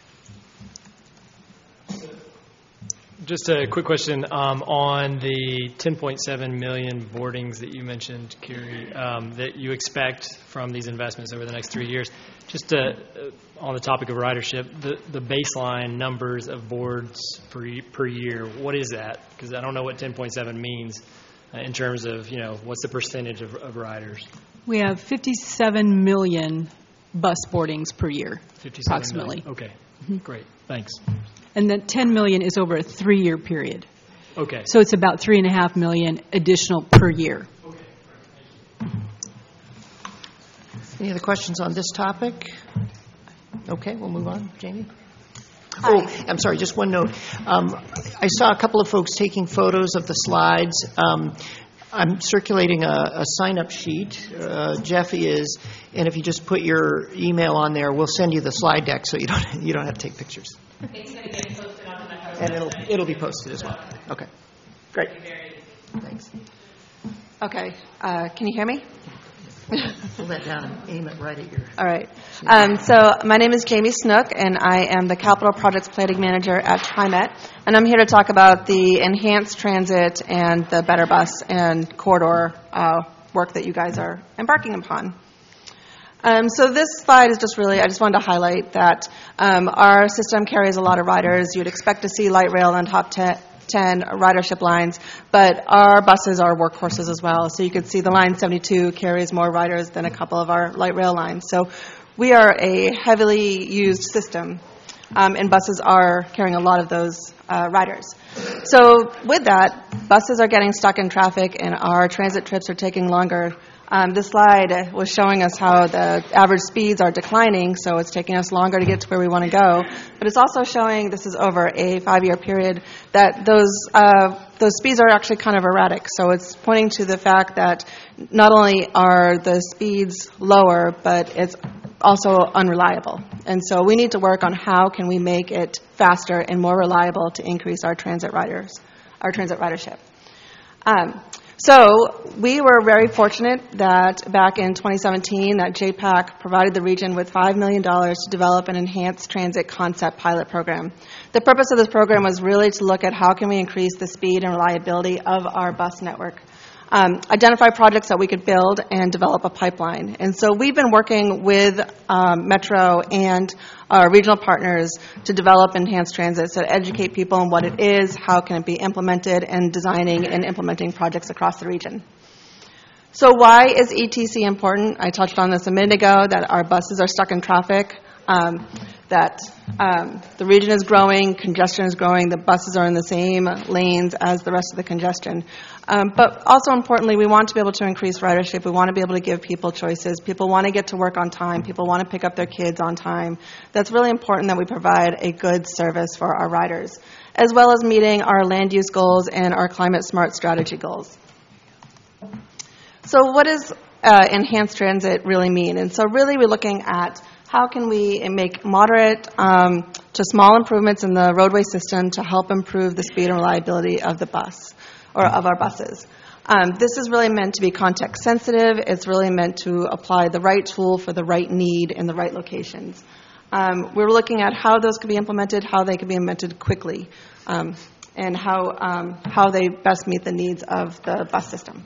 Just a quick question um, on the ten point seven million boardings that you mentioned, Carrie, um, that you expect from these investments over the next three years. Just uh, on the topic of ridership, the, the baseline numbers of boards per, per year, what is that? Because I don't know what ten point seven means uh, in terms of, you know, what's the percentage of, of riders? We have fifty-seven million bus boardings per year, fifty-seven approximately. Million. Okay, mm-hmm. Great, thanks. And that ten million is over a three-year period. Okay. So it's about three and a half million additional per year. Okay. Any other questions on this topic? Okay, we'll move on. Jamie? Oh, I'm sorry, just one note. Um, I saw a couple of folks taking photos of the slides. Um, I'm circulating a, a sign-up sheet. Uh, Jeff is, and if you just put your email on there, we'll send you the slide deck so you don't you don't have to take pictures. It's going to get posted on the Metro And it'll website. it'll be posted as well. Okay, great. Thanks. Okay, uh, can you hear me? Pull that down and aim it right at your... All right. Um, so my name is Jamie Snook, and I am the Capital Projects Planning Manager at TriMet, and I'm here to talk about the enhanced transit and the Better Bus and corridor uh, work that you guys are embarking upon. Um, so this slide is just really, I just wanted to highlight that um, our system carries a lot of riders. You'd expect to see light rail on top ten, ten ridership lines, but our buses are workhorses as well. So you can see the line seventy-two carries more riders than a couple of our light rail lines. So we are a heavily used system, um, and buses are carrying a lot of those uh, riders. So with that, buses are getting stuck in traffic, and our transit trips are taking longer. Um, this slide was showing us how the average speeds are declining, so it's taking us longer to get to where we want to go. But it's also showing, this is over a five-year period, that those uh, those speeds are actually kind of erratic. So it's pointing to the fact that not only are the speeds lower, but it's also unreliable. And so we need to work on how can we make it faster and more reliable to increase our transit riders, our transit ridership. Um, So we were very fortunate that back in twenty seventeen that J PAC provided the region with five million dollars to develop an enhanced transit concept pilot program. The purpose of this program was really to look at how can we increase the speed and reliability of our bus network, um, identify projects that we could build, and develop a pipeline. And so we've been working with um, Metro and our regional partners to develop enhanced transit, so to educate people on what it is, how can it be implemented, and designing and implementing projects across the region. So why is E T C important? I touched on this a minute ago, that our buses are stuck in traffic, um, that um, the region is growing, congestion is growing, the buses are in the same lanes as the rest of the congestion. Um, but also importantly, we want to be able to increase ridership. We want to be able to give people choices. People want to get to work on time. People want to pick up their kids on time. That's really important that we provide a good service for our riders, as well as meeting our land use goals and our climate smart strategy goals. So what does uh, enhanced transit really mean? And so really we're looking at how can we make moderate um, to small improvements in the roadway system to help improve the speed and reliability of the bus, or of our buses. Um, this is really meant to be context sensitive. It's really meant to apply the right tool for the right need in the right locations. Um, we're looking at how those could be implemented, how they could be implemented quickly, um, and how, um, how they best meet the needs of the bus system.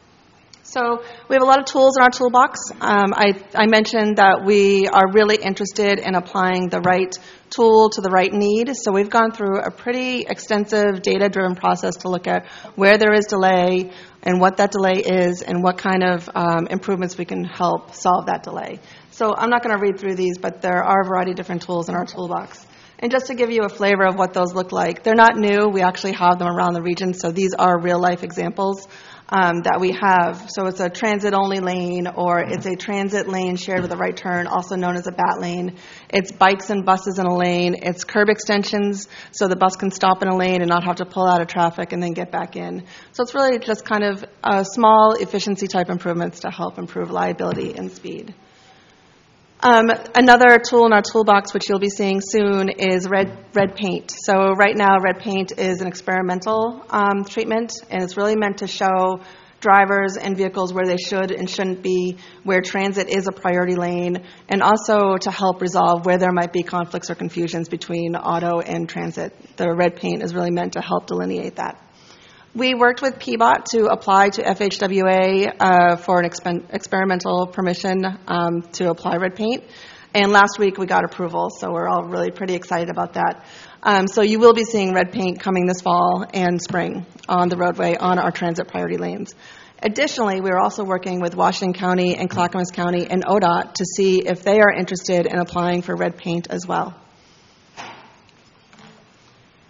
So we have a lot of tools in our toolbox. Um, I, I mentioned that we are really interested in applying the right tool to the right need. So we've gone through a pretty extensive data-driven process to look at where there is delay and what that delay is and what kind of um, improvements we can help solve that delay. So I'm not going to read through these, but there are a variety of different tools in our toolbox. And just to give you a flavor of what those look like, they're not new. We actually have them around the region, so these are real-life examples Um, that we have. So it's a transit-only lane, or it's a transit lane shared with a right turn, also known as a bat lane. It's bikes and buses in a lane. It's curb extensions, so the bus can stop in a lane and not have to pull out of traffic and then get back in. So it's really just kind of uh, small efficiency-type improvements to help improve reliability and speed. Um, another tool in our toolbox, which you'll be seeing soon, is red red paint. So right now, red paint is an experimental um, treatment, and it's really meant to show drivers and vehicles where they should and shouldn't be, where transit is a priority lane, and also to help resolve where there might be conflicts or confusions between auto and transit. The red paint is really meant to help delineate that. We worked with P BOT to apply to F H W A uh, for an expen- experimental permission um, to apply red paint. And last week we got approval, so we're all really pretty excited about that. Um, so you will be seeing red paint coming this fall and spring on the roadway on our transit priority lanes. Additionally, we're also working with Washington County and Clackamas County and O D O T to see if they are interested in applying for red paint as well.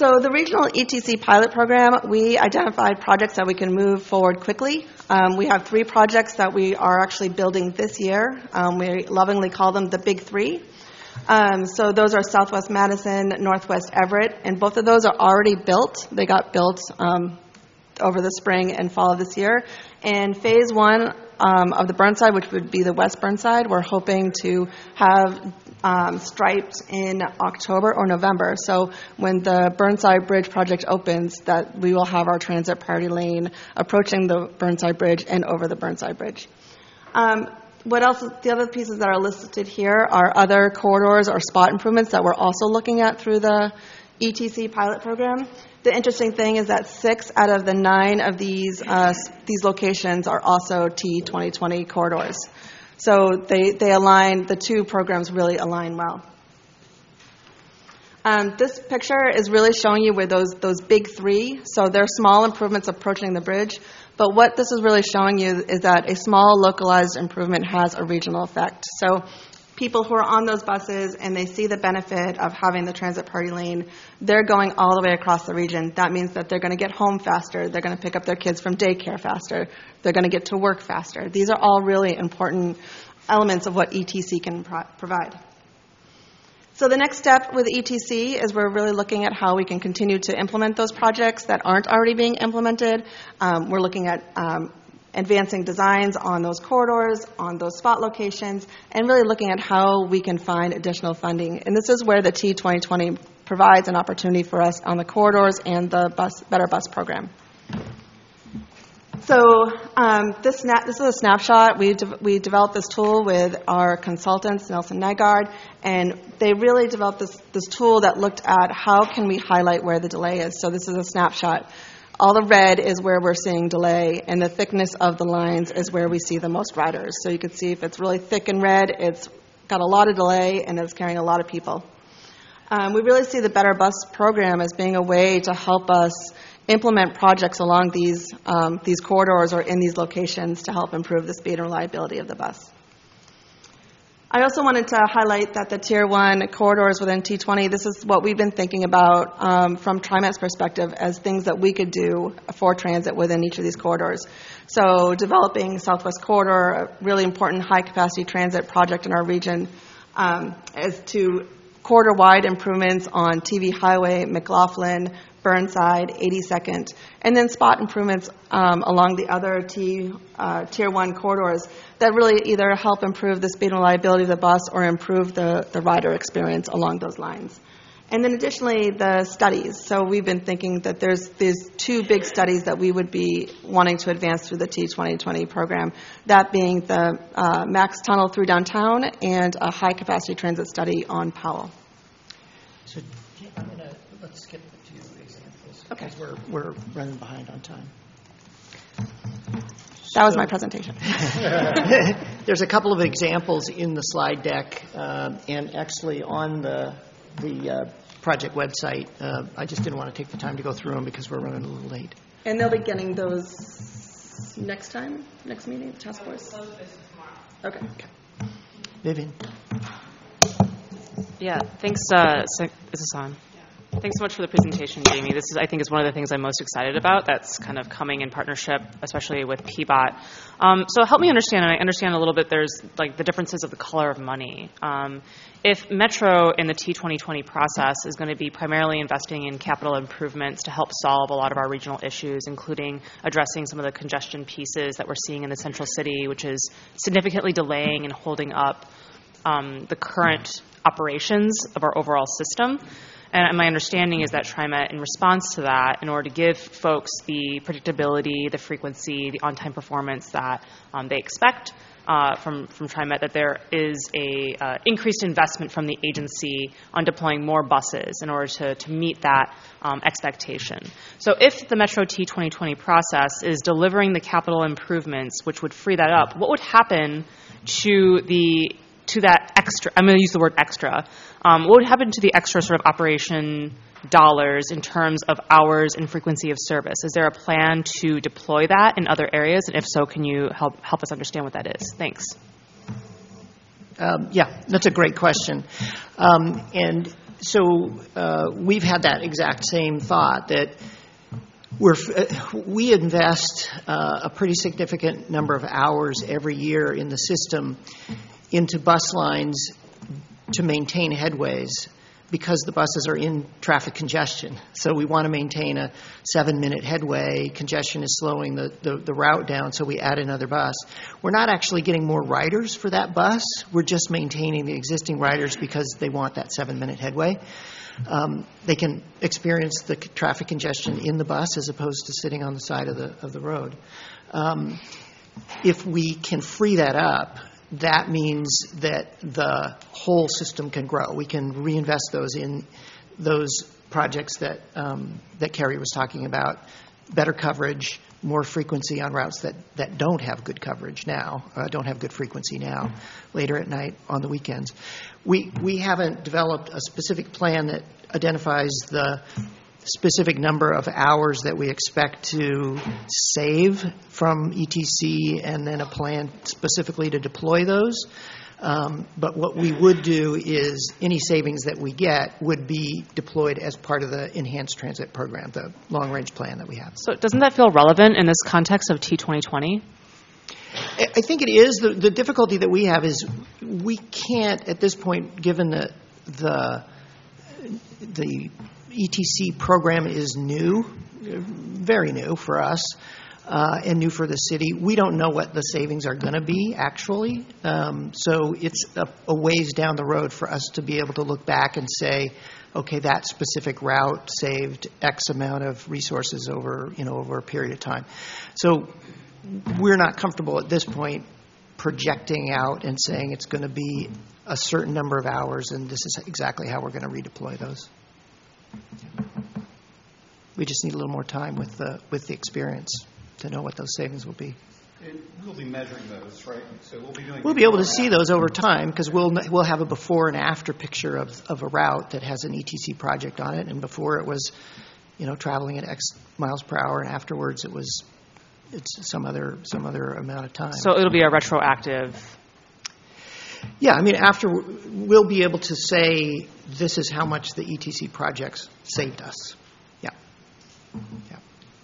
So the regional E T C pilot program, we identified projects that we can move forward quickly. Um, we have three projects that we are actually building this year. Um, we lovingly call them the Big Three. Um, so those are Southwest Madison, Northwest Everett, and both of those are already built. They got built um, over the spring and fall of this year. And phase one um, of the Burnside, which would be the West Burnside, we're hoping to have um, striped in October or November. So when the Burnside Bridge project opens, that we will have our transit priority lane approaching the Burnside Bridge and over the Burnside Bridge. Um, What else? The other pieces that are listed here are other corridors or spot improvements that we're also looking at through the E T C pilot program. The interesting thing is that six out of the nine of these uh, these locations are also T twenty twenty corridors. So they, they align, the two programs really align well. Um, this picture is really showing you where those, those big three, so they're small improvements approaching the bridge. But what this is really showing you is that a small localized improvement has a regional effect. So people who are on those buses and they see the benefit of having the transit priority lane, they're going all the way across the region. That means that they're going to get home faster. They're going to pick up their kids from daycare faster. They're going to get to work faster. These are all really important elements of what E T C can pro- provide. So the next step with E T C is we're really looking at how we can continue to implement those projects that aren't already being implemented. Um, we're looking at um, advancing designs on those corridors, on those spot locations, and really looking at how we can find additional funding. And this is where the T twenty twenty provides an opportunity for us on the corridors and the bus, Better Bus program. So um, this, snap, this is a snapshot. We, de- we developed this tool with our consultants, Nelson Nygaard, and they really developed this, this tool that looked at how can we highlight where the delay is. So this is a snapshot. All the red is where we're seeing delay, and the thickness of the lines is where we see the most riders. So you can see if it's really thick and red, it's got a lot of delay, and it's carrying a lot of people. Um, we really see the Better Bus program as being a way to help us implement projects along these um, these corridors or in these locations to help improve the speed and reliability of the bus. I also wanted to highlight that the Tier one corridors within T twenty, this is what we've been thinking about um, from TriMet's perspective as things that we could do for transit within each of these corridors. So developing Southwest Corridor, a really important high-capacity transit project in our region, um, as to corridor-wide improvements on T V Highway, McLaughlin, Burnside, eighty-second, and then spot improvements um, along the other T, uh, Tier one corridors that really either help improve the speed and reliability of the bus or improve the, the rider experience along those lines. And then additionally, the studies. So we've been thinking that there's, there's two big studies that we would be wanting to advance through the T twenty twenty program, that being the uh, Max Tunnel through downtown and a high-capacity transit study on Powell. So I'm going to, let's skip a few examples because we're, we're running behind on time. That was my presentation. There's a couple of examples in the slide deck um, and actually on the, the uh, project website. Uh, I just didn't want to take the time to go through them because we're running a little late. And they'll be getting those next time, next meeting, task force? Okay. okay. Vivian. Yeah, thanks. Uh, so, is this on? Thanks so much for the presentation, Jamie. This is, I think, is one of the things I'm most excited about that's kind of coming in partnership, especially with P B O T. Um, so help me understand, and I understand a little bit there's like the differences of the color of money. Um, if Metro in the T twenty twenty process is going to be primarily investing in capital improvements to help solve a lot of our regional issues, including addressing some of the congestion pieces that we're seeing in the central city, which is significantly delaying and holding up um, the current operations of our overall system. And my understanding is that TriMet, in response to that, in order to give folks the predictability, the frequency, the on-time performance that um, they expect uh, from, from TriMet, that there is a uh, increased investment from the agency on deploying more buses in order to, to meet that um, expectation. So if the Metro T twenty twenty process is delivering the capital improvements, which would free that up, what would happen to the to that extra, I'm going to use the word extra, um, what would happen to the extra sort of operation dollars in terms of hours and frequency of service? Is there a plan to deploy that in other areas? And if so, can you help help us understand what that is? Thanks. Um, yeah, that's a great question. Um, and so uh, we've had that exact same thought that we're, we invest uh, a pretty significant number of hours every year in the system into bus lines to maintain headways because the buses are in traffic congestion. So we want to maintain a seven-minute headway. Congestion is slowing the, the, the route down, so we add another bus. We're not actually getting more riders for that bus. We're just maintaining the existing riders because they want that seven-minute headway. Um, they can experience the traffic congestion in the bus as opposed to sitting on the side of the, of the road. Um, if we can free that up, that means that the whole system can grow. We can reinvest those in those projects that um, that Carrie was talking about, better coverage, more frequency on routes that, that don't have good coverage now, uh, don't have good frequency now, later at night, on the weekends. We, we haven't developed a specific plan that identifies the specific number of hours that we expect to save from E T C and then a plan specifically to deploy those. Um, but what we would do is any savings that we get would be deployed as part of the Enhanced Transit Program, the long-range plan that we have. So doesn't that feel relevant in this context of T twenty twenty? I think it is. The, the difficulty that we have is we can't, at this point, given the the the E T C program is new, very new for us, uh, and new for the city. We don't know what the savings are going to be, actually. Um, so it's a, a ways down the road for us to be able to look back and say, okay, that specific route saved X amount of resources over, you know, over a period of time. So we're not comfortable at this point projecting out and saying it's going to be a certain number of hours and this is exactly how we're going to redeploy those. We just need a little more time with the with the experience to know what those savings will be. And we'll be measuring those, right? So we'll be doing. We'll be able to see those over time because we'll we'll have a before and after picture of of a route that has an E T C project on it, and before it was, you know, traveling at X miles per hour, and afterwards it was it's some other some other amount of time. So it'll be a retroactive. Yeah, I mean, after we'll be able to say this is how much the E T C projects saved us. Yeah. Yeah.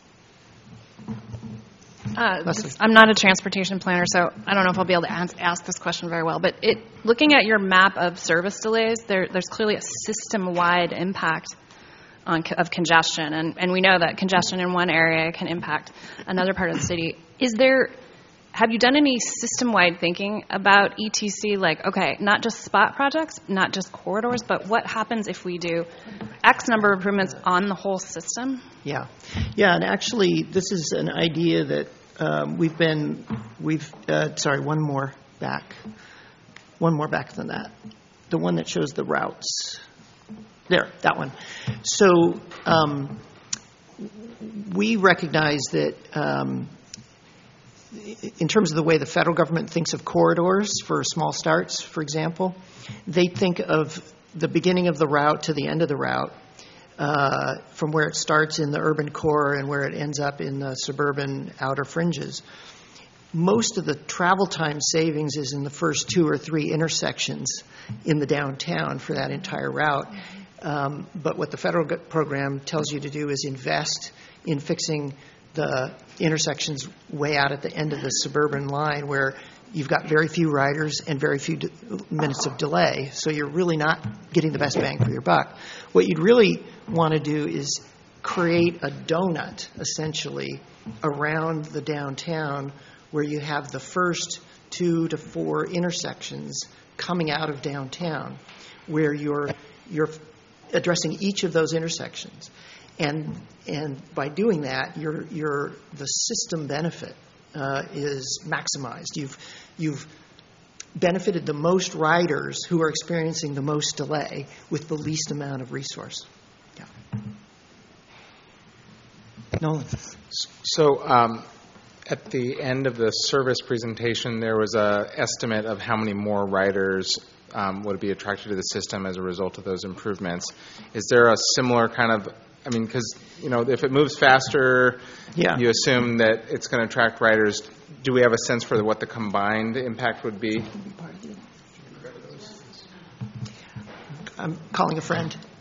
Uh, this, I'm not a transportation planner, so I don't know if I'll be able to ask, ask this question very well. But it, looking at your map of service delays, there, there's clearly a system-wide impact on, of congestion, and, and we know that congestion in one area can impact another part of the city. Is there, have you done any system-wide thinking about E T C? Like, okay, not just spot projects, not just corridors, but what happens if we do X number of improvements on the whole system? Yeah, yeah, and actually, this is an idea that um, we've been, we've, uh, sorry, one more back, one more back than that, the one that shows the routes. There, that one. So um, we recognize that um, in terms of the way the federal government thinks of corridors for small starts, for example, they think of the beginning of the route to the end of the route, uh, from where it starts in the urban core and where it ends up in the suburban outer fringes. Most of the travel time savings is in the first two or three intersections in the downtown for that entire route. Um, but what the federal program tells you to do is invest in fixing the intersections way out at the end of the suburban line where you've got very few riders and very few de- minutes of delay. So you're really not getting the best bang for your buck. What you'd really want to do is create a donut, essentially, around the downtown where you have the first two to four intersections coming out of downtown where you're you're addressing each of those intersections. And and by doing that, your your the system benefit uh, is maximized. You've you've benefited the most riders who are experiencing the most delay with the least amount of resource. Yeah. Nolan. So um, at the end of the service presentation, there was a estimate of how many more riders um, would be attracted to the system as a result of those improvements. Is there a similar kind of I mean, because, you know, if it moves faster, yeah. you assume that it's going to attract riders. Do we have a sense for what the combined impact would be? I'm calling a friend.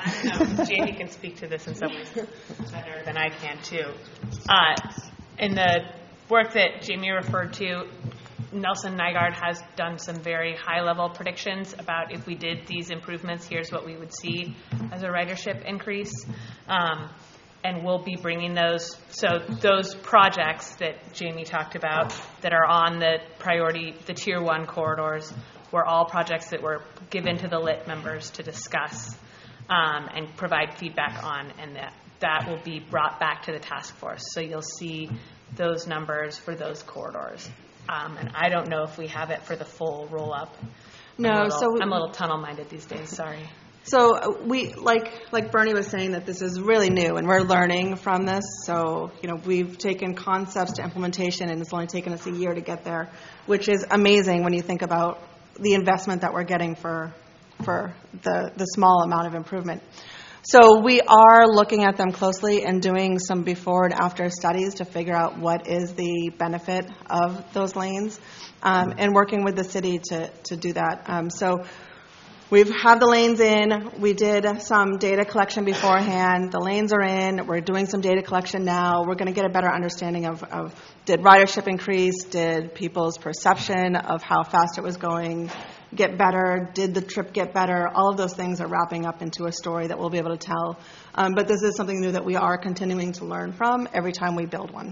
no, Jamie can speak to this in some ways better than I can, too. Uh, in the work that Jamie referred to, Nelson Nygaard has done some very high-level predictions about if we did these improvements, here's what we would see as a ridership increase. Um, and we'll be bringing those, so those projects that Jamie talked about that are on the priority, the tier one corridors, were all projects that were given to the L I T members to discuss um, and provide feedback on, and that, that will be brought back to the task force. So you'll see those numbers for those corridors. Um, and I don't know if we have it for the full roll-up. No, I'm a little, so we, I'm a little tunnel-minded these days, sorry. So we, like like Bernie was saying, that this is really new, and we're learning from this. So, you know, we've taken concepts to implementation, and it's only taken us a year to get there, which is amazing when you think about the investment that we're getting for for the, the small amount of improvement. So we are looking at them closely and doing some before and after studies to figure out what is the benefit of those lanes, um, and working with the city to, to do that. Um, so we've had the lanes in. We did some data collection beforehand. The lanes are in. We're doing some data collection now. We're going to get a better understanding of, of did ridership increase? Did people's perception of how fast it was going get better? Did the trip get better? All of those things are wrapping up into a story that we'll be able to tell. Um, but this is something new that we are continuing to learn from every time we build one.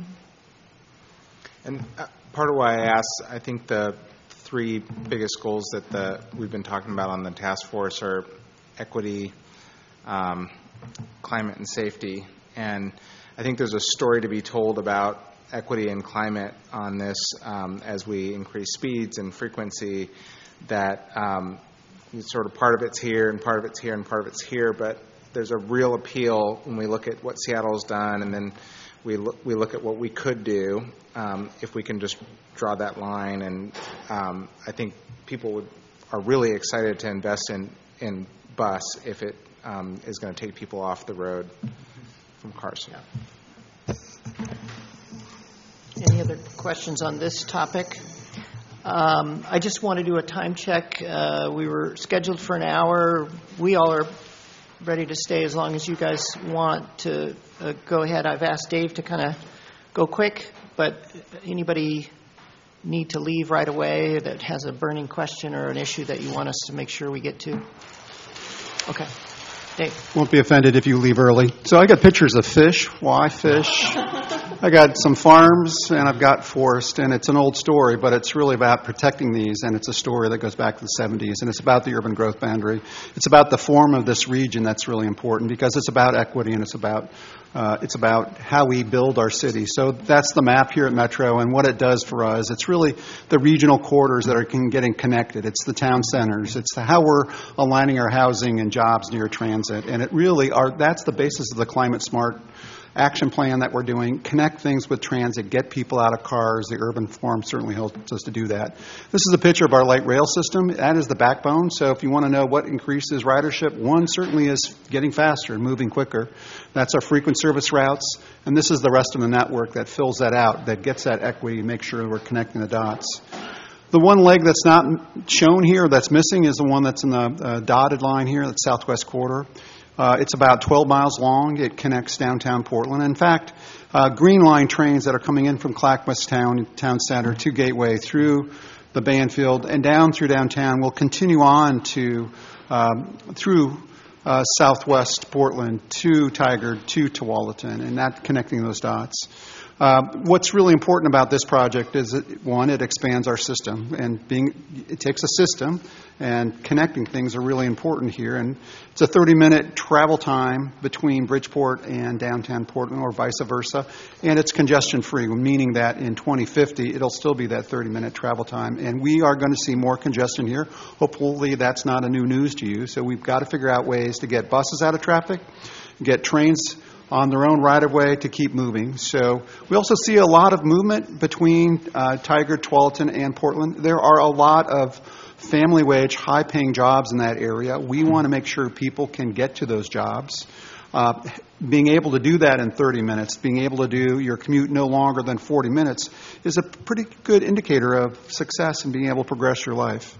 And uh, part of why I asked, I think the three biggest goals that the, we've been talking about on the task force are equity, um, climate, and safety. And I think there's a story to be told about equity and climate on this um, as we increase speeds and frequency, that um, sort of part of it's here and part of it's here and part of it's here, but there's a real appeal when we look at what Seattle's done, and then we look, we look at what we could do um, if we can just draw that line. And um, I think people would, are really excited to invest in, in bus if it um, is going to take people off the road from cars. Yeah. Any other questions on this topic? Um, I just want to do a time check. Uh, we were scheduled for an hour. We all are ready to stay as long as you guys want to uh, go ahead. I've asked Dave to kind of go quick, but anybody need to leave right away that has a burning question or an issue that you want us to make sure we get to? Okay. Dave. Won't be offended if you leave early. So I got pictures of fish. Why fish? I got some farms, and I've got forest, and it's an old story, but it's really about protecting these, and it's a story that goes back to the seventies, and it's about the urban growth boundary. It's about the form of this region that's really important, because it's about equity, and it's about uh, it's about how we build our city. So that's the map here at Metro, and what it does for us. It's really the regional corridors that are getting connected. It's the town centers. It's the, how we're aligning our housing and jobs near transit, and it really are. That's the basis of the climate smart action plan that we're doing. Connect things with transit, get people out of cars. The urban form certainly helps us to do that. This is a picture of our light rail system. That is the backbone. So if you want to know what increases ridership, one certainly is getting faster and moving quicker. That's our frequent service routes. And this is the rest of the network that fills that out, that gets that equity, make sure we're connecting the dots. The one leg that's not shown here, that's missing, is the one that's in the uh, dotted line here, the Southwest Corridor. Uh, it's about twelve miles long. It connects downtown Portland. In fact, uh, Green Line trains that are coming in from Clackamas Town, Town Center to Gateway through the Banfield and down through downtown will continue on to um, through uh, Southwest Portland to Tigard to Tualatin, and that connecting those dots. Uh, what's really important about this project is that, one, it expands our system, and being it takes a system, and connecting things are really important here. And it's a thirty-minute travel time between Bridgeport and downtown Portland, or vice versa, and it's congestion-free, meaning that in twenty fifty it'll still be that thirty-minute travel time. And we are going to see more congestion here. Hopefully, that's not a new news to you. So we've got to figure out ways to get buses out of traffic, get trains on their own right-of-way to keep moving. So we also see a lot of movement between uh, Tigard, Tualatin, and Portland. There are a lot of family wage, high-paying jobs in that area. We want to make sure people can get to those jobs. Uh, being able to do that in thirty minutes, being able to do your commute no longer than forty minutes is a pretty good indicator of success in being able to progress your life.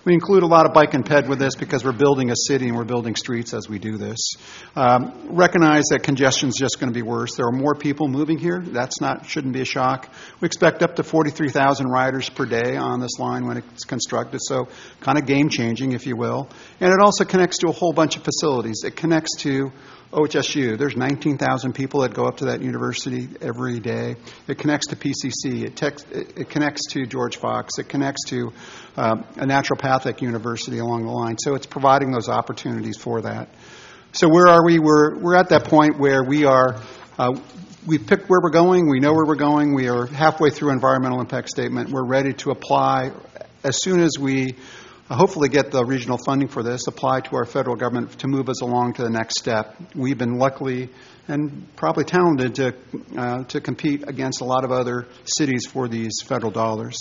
We include a lot of bike and ped with this because we're building a city and we're building streets as we do this. Um, recognize that congestion is just going to be worse. There are more people moving here. That's not shouldn't be a shock. We expect up to forty-three thousand riders per day on this line when it's constructed, so kind of game-changing, if you will. And it also connects to a whole bunch of facilities. It connects to O H S U. There's nineteen thousand people that go up to that university every day. It connects to P C C. It, tex- it connects to George Fox. It connects to um, a naturopathic university along the line. So it's providing those opportunities for that. So where are we? We're we're at that point where we are. Uh, we've picked where we're going. We know where we're going. We are halfway through environmental impact statement. We're ready to apply as soon as we hopefully get the regional funding for this, apply to our federal government to move us along to the next step. We've been luckily and probably talented to uh, to compete against a lot of other cities for these federal dollars.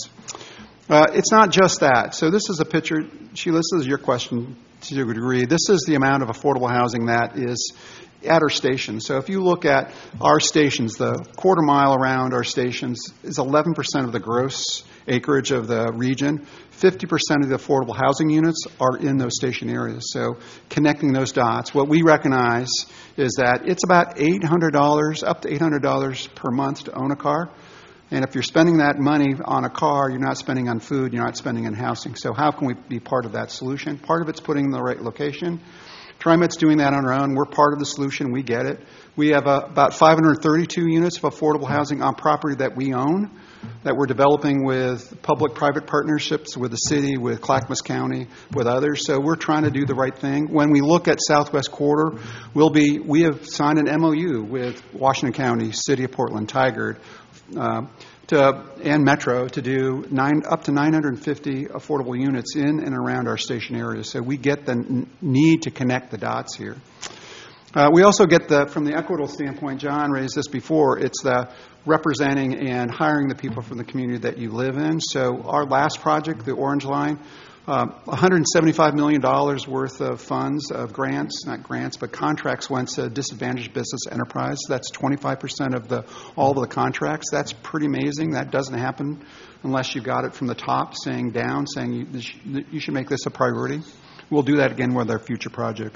Uh, it's not just that. So this is a picture. Sheila, this is your question to a degree. This is the amount of affordable housing that is at our stations. So if you look at our stations, the quarter mile around our stations is eleven percent of the gross acreage of the region. fifty percent of the affordable housing units are in those station areas. So connecting those dots, what we recognize is that it's about eight hundred dollars, up to eight hundred dollars per month to own a car. And if you're spending that money on a car, you're not spending on food, you're not spending on housing. So how can we be part of that solution? Part of it's putting in the right location. TriMet's doing that on our own. We're part of the solution. We get it. We have uh, about five hundred thirty-two units of affordable housing on property that we own, that we're developing with public-private partnerships with the city, with Clackamas County, with others. So we're trying to do the right thing. When we look at Southwest Corridor, we'll be, we have signed an M O U with Washington County, City of Portland, Tigard, uh, to, and Metro to do nine, up to nine hundred fifty affordable units in and around our station areas. So we get the n- need to connect the dots here. Uh, we also get the, from the equitable standpoint, John raised this before, it's the representing and hiring the people from the community that you live in. So our last project, the Orange Line, uh, one hundred seventy-five million dollars worth of funds, of grants, not grants, but contracts went to disadvantaged business enterprise. That's twenty-five percent of the all of the contracts. That's pretty amazing. That doesn't happen unless you got it from the top, saying down, saying you, you should make this a priority. We'll do that again with our future projects.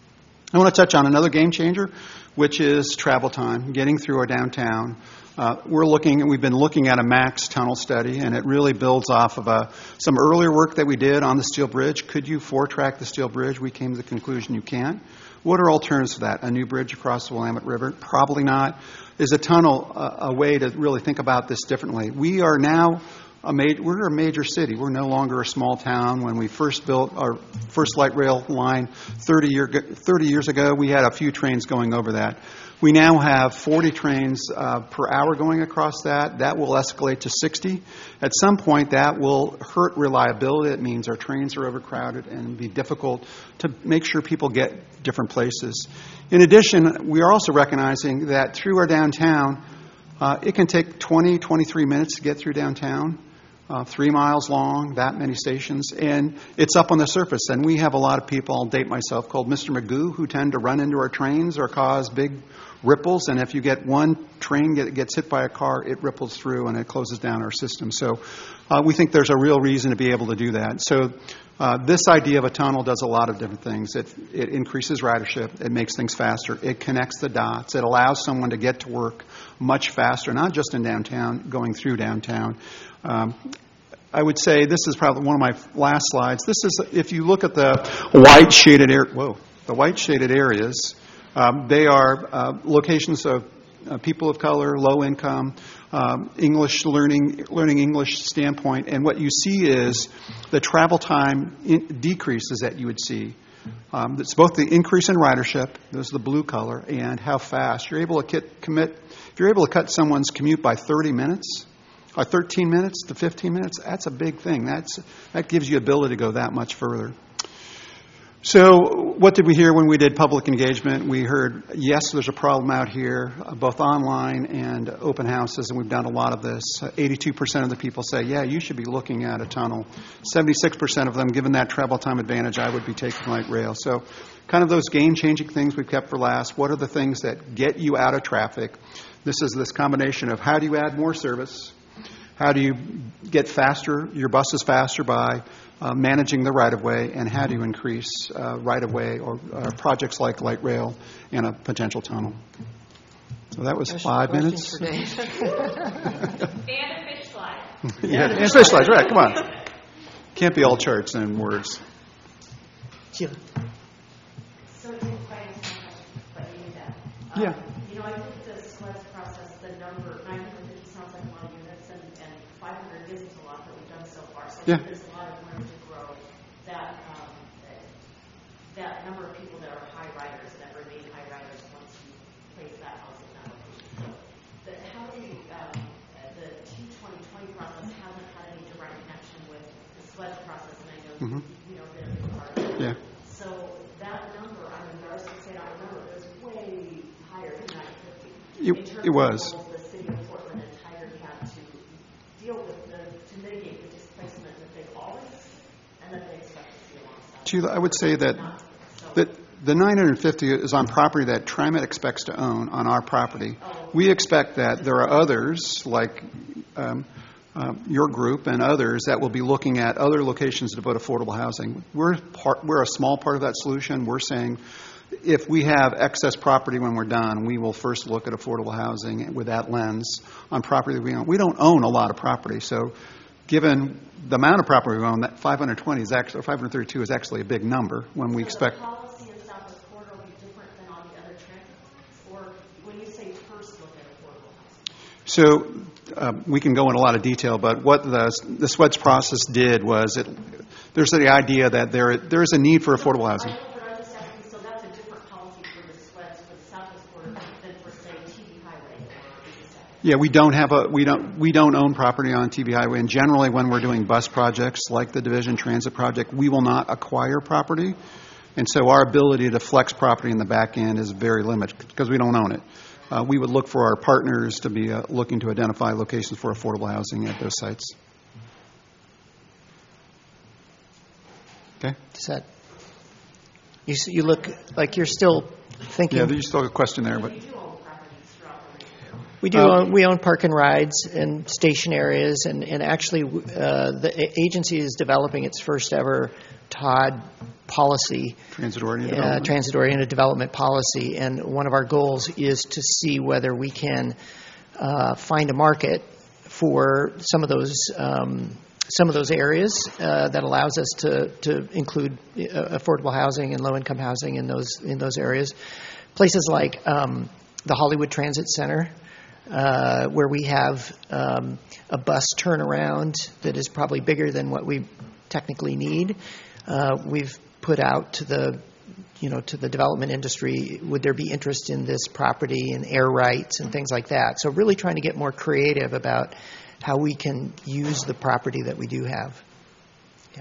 I want to touch on another game changer, which is travel time, getting through our downtown. Uh, we're looking, and we've been looking at a MAX tunnel study, and it really builds off of a, some earlier work that we did on the Steel Bridge. Could you four-track the Steel Bridge? We came to the conclusion you can't. What are alternatives to that? A new bridge across the Willamette River? Probably not. Is a tunnel a, a way to really think about this differently? We are now A major, we're a major city. We're no longer a small town. When we first built our first light rail line thirty, year, thirty years ago, we had a few trains going over that. We now have forty trains uh, per hour going across that. That will escalate to sixty. At some point, that will hurt reliability. It means our trains are overcrowded and be difficult to make sure people get different places. In addition, we are also recognizing that through our downtown, uh, it can take twenty, twenty-three minutes to get through downtown. Uh, three miles long, that many stations, and it's up on the surface. And we have a lot of people, I'll date myself, called Mister Magoo, who tend to run into our trains or cause big ripples. And if you get one train that gets hit by a car, it ripples through and it closes down our system. So uh, we think there's a real reason to be able to do that. So uh, this idea of a tunnel does a lot of different things. It, it increases ridership. It makes things faster. It connects the dots. It allows someone to get to work much faster, not just in downtown, going through downtown. Um, I would say this is probably one of my last slides. This is, if you look at the white shaded area, whoa, the white shaded areas, um, they are uh, locations of uh, people of color, low income, um, English learning, learning English standpoint. And what you see is the travel time in, decreases that you would see. Um, it's both the increase in ridership, this is the blue color, and how fast you're able to kit, commit. If you're able to cut someone's commute by thirty minutes, or thirteen minutes to fifteen minutes, that's a big thing. That's that gives you ability to go that much further. So what did we hear when we did public engagement? We heard, yes, there's a problem out here, both online and open houses, and we've done a lot of this. eighty-two percent of the people say, yeah, you should be looking at a tunnel. seventy-six percent of them, given that travel time advantage, I would be taking light rail. So kind of those game-changing things we've kept for last. What are the things that get you out of traffic? This is this combination of how do you add more service? How do you get faster, your buses faster by uh, managing the right-of-way, and how do you increase uh, right-of-way or uh, projects like light rail and a potential tunnel. So that was five minutes. And a fish slide. Yeah, and fish slides, right, come on. Can't be all charts and words. Sheila. So it didn't quite answer my question, but you knew that. Um, Yeah. You know, I think the SLEDS process, the number, nine hundred fifty sounds like a lot of units, and, and five hundred isn't a lot that we've done so far. So I Yeah. think there's a lot of room to grow that, um, that number of people that are high riders and that remain high riders once you place that house in that location. So the, how do you, um, the T twenty twenty process hasn't had any direct connection with the SLEDS process, and I know Mhm. you know been a big part of it. Yeah. So that number, I'm embarrassed to say, I don't remember, it was way higher than nine fifty. It- In terms it was. of the city of Portland and Tigard had to deal with the, to mitigate the displacement that they've always, and that they expect to see alongside. Sheila, I would say that, that the nine hundred fifty is on property that TriMet expects to own on our property. We expect that there are others, like um, uh, your group and others, that will be looking at other locations to put affordable housing. We're part, we're a small part of that solution. We're saying if we have excess property when we're done, we will first look at affordable housing with that lens on property that we own. We don't own a lot of property, so given the amount of property we own, that five hundred twenty is actually, or five hundred thirty-two is actually a big number when we expect. So the policy in Southwest Corridor will be different than on the other transit lines? Or when you say first look at affordable housing? So uh, we can go into a lot of detail, but what the the SWEDS process did was it. There's the idea that there there is a need for affordable housing. I know, but I'm just asking, so that's a different policy for the SWEDS for the Southwest Corridor than for, say, T V Highway or East Side? Yeah, we don't have a we don't we don't own property on T V Highway, and generally when we're doing bus projects like the Division Transit project, we will not acquire property, and so our ability to flex property in the back end is very limited because we don't own it. Uh, we would look for our partners to be uh, looking to identify locations for affordable housing at those sites. Okay. Does that, you, s- you look like you're still thinking. Yeah, there's still a question there, but We do Uh, own, we own park and rides and station areas, and, and actually uh, the a- agency is developing its first ever T O D policy. Transit-oriented Uh, development. transit-oriented development policy, and one of our goals is to see whether we can uh, find a market for some of those um, some of those areas uh, that allows us to to include uh, affordable housing and low-income housing in those in those areas. Places like um, the Hollywood Transit Center, uh, where we have um, a bus turnaround that is probably bigger than what we technically need. Uh, we've put out to the, you know, to the development industry, would there be interest in this property and air rights and things like that? So really trying to get more creative about how we can use the property that we do have. Yeah.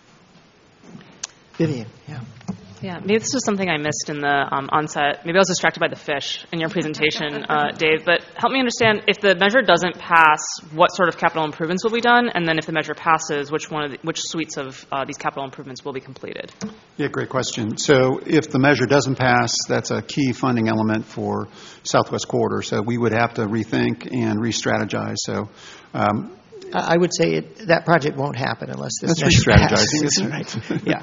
Vivian, yeah. Yeah, maybe this was something I missed in the um, onset. Maybe I was distracted by the fish in your presentation, uh, Dave. But help me understand, if the measure doesn't pass, what sort of capital improvements will be done? And then if the measure passes, which one of the, which suites of uh, these capital improvements will be completed? Yeah, great question. So if the measure doesn't pass, that's a key funding element for Southwest Corridor. So we would have to rethink and re-strategize. So um, I I would say it, that project won't happen unless this that's measure re-strategizing. passes. isn't Right. it? Yeah.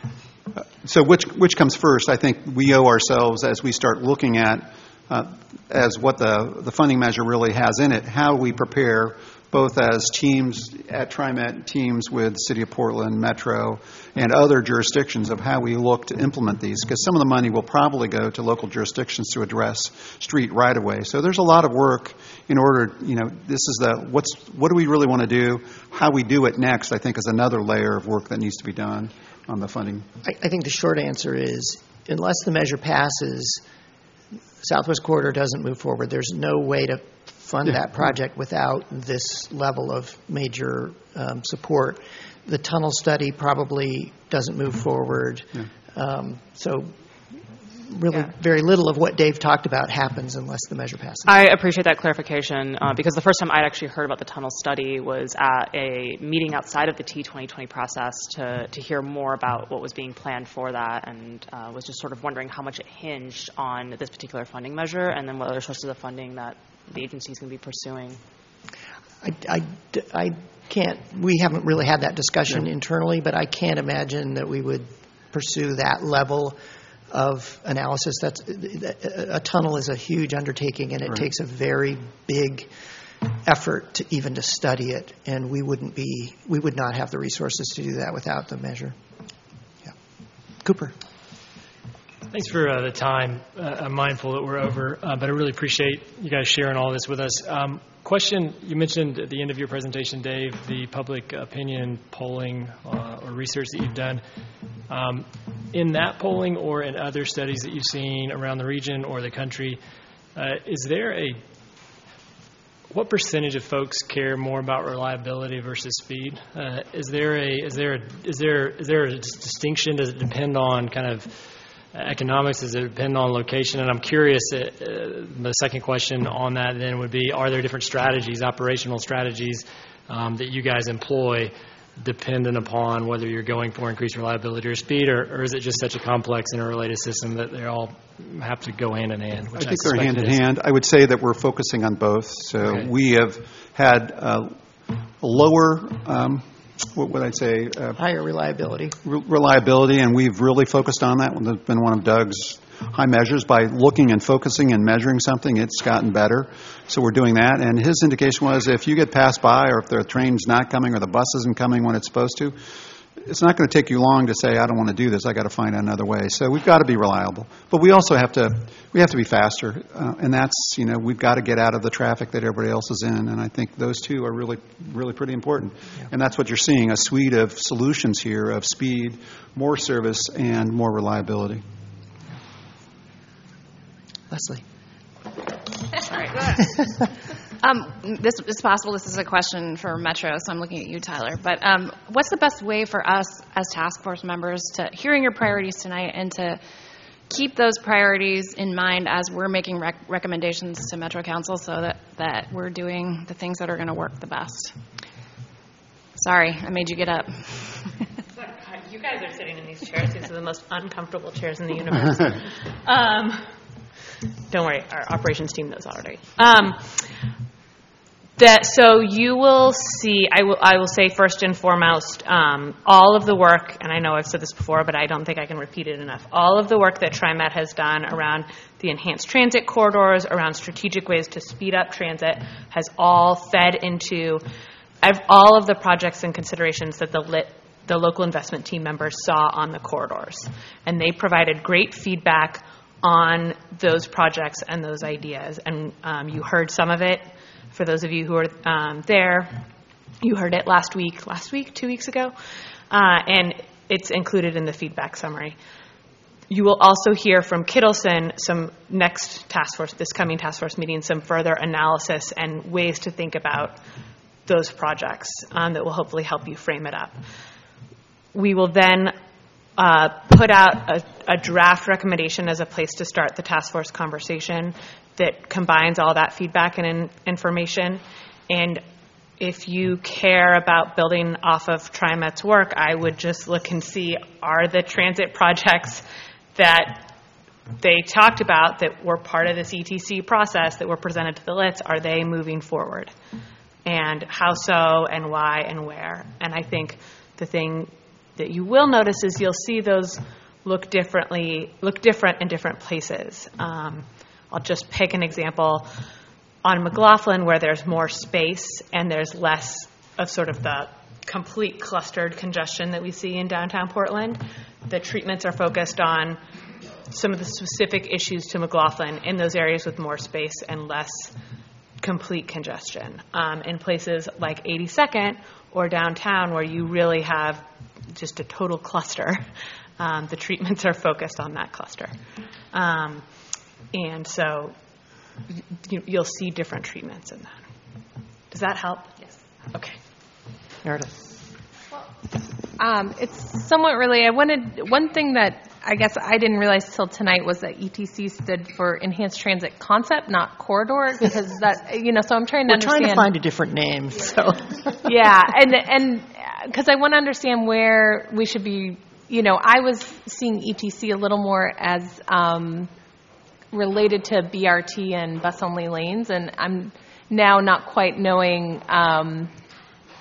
So which which comes first? I think we owe ourselves, as we start looking at uh, as what the, the funding measure really has in it, how we prepare both as teams at TriMet, teams with City of Portland, Metro, and other jurisdictions of how we look to implement these, because some of the money will probably go to local jurisdictions to address street right-of-way. So there's a lot of work in order, you know, this is the, what's what do we really want to do? How we do it next, I think, is another layer of work that needs to be done on the funding. I, I think the short answer is, unless the measure passes, Southwest Corridor doesn't move forward. There's no way to fund Yeah. that project without this level of major um, support. The tunnel study probably doesn't move forward. Yeah. Um, so really very little of what Dave talked about happens unless the measure passes. I appreciate that clarification uh, because the first time I'd actually heard about the tunnel study was at a meeting outside of the T twenty twenty process to, to hear more about what was being planned for that, and uh, was just sort of wondering how much it hinged on this particular funding measure and then what other sources of funding that the agency is going to be pursuing. I, I, I can't, we haven't really had that discussion internally, but I can't imagine that we would pursue that level of analysis. That's, a tunnel is a huge undertaking, and it Right. takes a very big effort to even to study it, and we wouldn't be, we would not have the resources to do that without the measure. Yeah. Cooper. Thanks for uh, the time. Uh, I'm mindful that we're over, uh, but I really appreciate you guys sharing all this with us. Um, question, you mentioned at the end of your presentation, Dave, the public opinion polling uh, or research that you've done. Um, in that polling or in other studies that you've seen around the region or the country, uh, is there a, what percentage of folks care more about reliability versus speed? Uh, is there a, is there a, is there, is there a distinction? Does it depend on kind of economics? Does it depend on location? And I'm curious, uh, the second question on that then would be, are there different strategies, operational strategies um, that you guys employ dependent upon whether you're going for increased reliability or speed, or, or is it just such a complex interrelated system that they all have to go hand in hand? I think they're hand in hand. I would say that we're focusing on both. So Okay. we have had uh, lower, um, what would I say? Uh, Higher reliability. re- reliability, and we've really focused on that. That's been one of Doug's high measures. By looking and focusing and measuring something, it's gotten better. So we're doing that. And his indication was if you get passed by, or if the train's not coming or the bus isn't coming when it's supposed to, it's not going to take you long to say, I don't want to do this. I got to find another way. So we've got to be reliable. But we also have to, we have to be faster. Uh, and that's, you know, we've got to get out of the traffic that everybody else is in. And I think those two are really, really pretty important. Yeah. And that's what you're seeing, a suite of solutions here of speed, more service, and more reliability. Leslie. Sorry. um, this is possible. This is a question for Metro, so I'm looking at you, Tyler. But um, what's the best way for us as task force members to, hearing your priorities tonight, and to keep those priorities in mind as we're making rec- recommendations to Metro Council, so that, that we're doing the things that are going to work the best? Sorry, I made you get up. You guys are sitting in these chairs. These are the most uncomfortable chairs in the universe. Um, don't worry, our operations team knows already. Um, that, so you will see, I will, I will say first and foremost, um, all of the work, and I know I've said this before, but I don't think I can repeat it enough, all of the work that TriMet has done around the enhanced transit corridors, around strategic ways to speed up transit, has all fed into all of the projects and considerations that the lit the local investment team members saw on the corridors. And they provided great feedback on those projects and those ideas. And um, you heard some of it. For those of you who were um, there, you heard it last week, last week, two weeks ago. Uh, and it's included in the feedback summary. You will also hear from Kittleson some next task force, this coming task force meeting, some further analysis and ways to think about those projects um, that will hopefully help you frame it up. We will then uh, put out a, a draft recommendation as a place to start the task force conversation that combines all that feedback and in, information. And if you care about building off of TriMet's work, I would just look and see, are the transit projects that they talked about that were part of this E T C process that were presented to the L I Ts, are they moving forward? And how so, and why, and where? And I think the thing that you will notice is you'll see those look differently, look different in different places. Um, I'll just pick an example on McLaughlin, where there's more space and there's less of sort of the complete clustered congestion that we see in downtown Portland. The treatments are focused on some of the specific issues to McLaughlin in those areas with more space and less complete congestion. Um, in places like eighty-second or downtown, where you really have just a total cluster, um, the treatments are focused on that cluster. Um, and so you, you'll see different treatments in that. Does that help? Yes. Okay. Meredith. Um, it's somewhat really, I wanted, one thing that I guess I didn't realize till tonight was that E T C stood for Enhanced Transit Concept, not Corridor, because that, you know, so I'm trying to We're understand. trying to find a different name, so. Yeah, and, and, because I want to understand where we should be, you know, I was seeing E T C a little more as um, related to B R T and bus-only lanes, and I'm now not quite knowing um,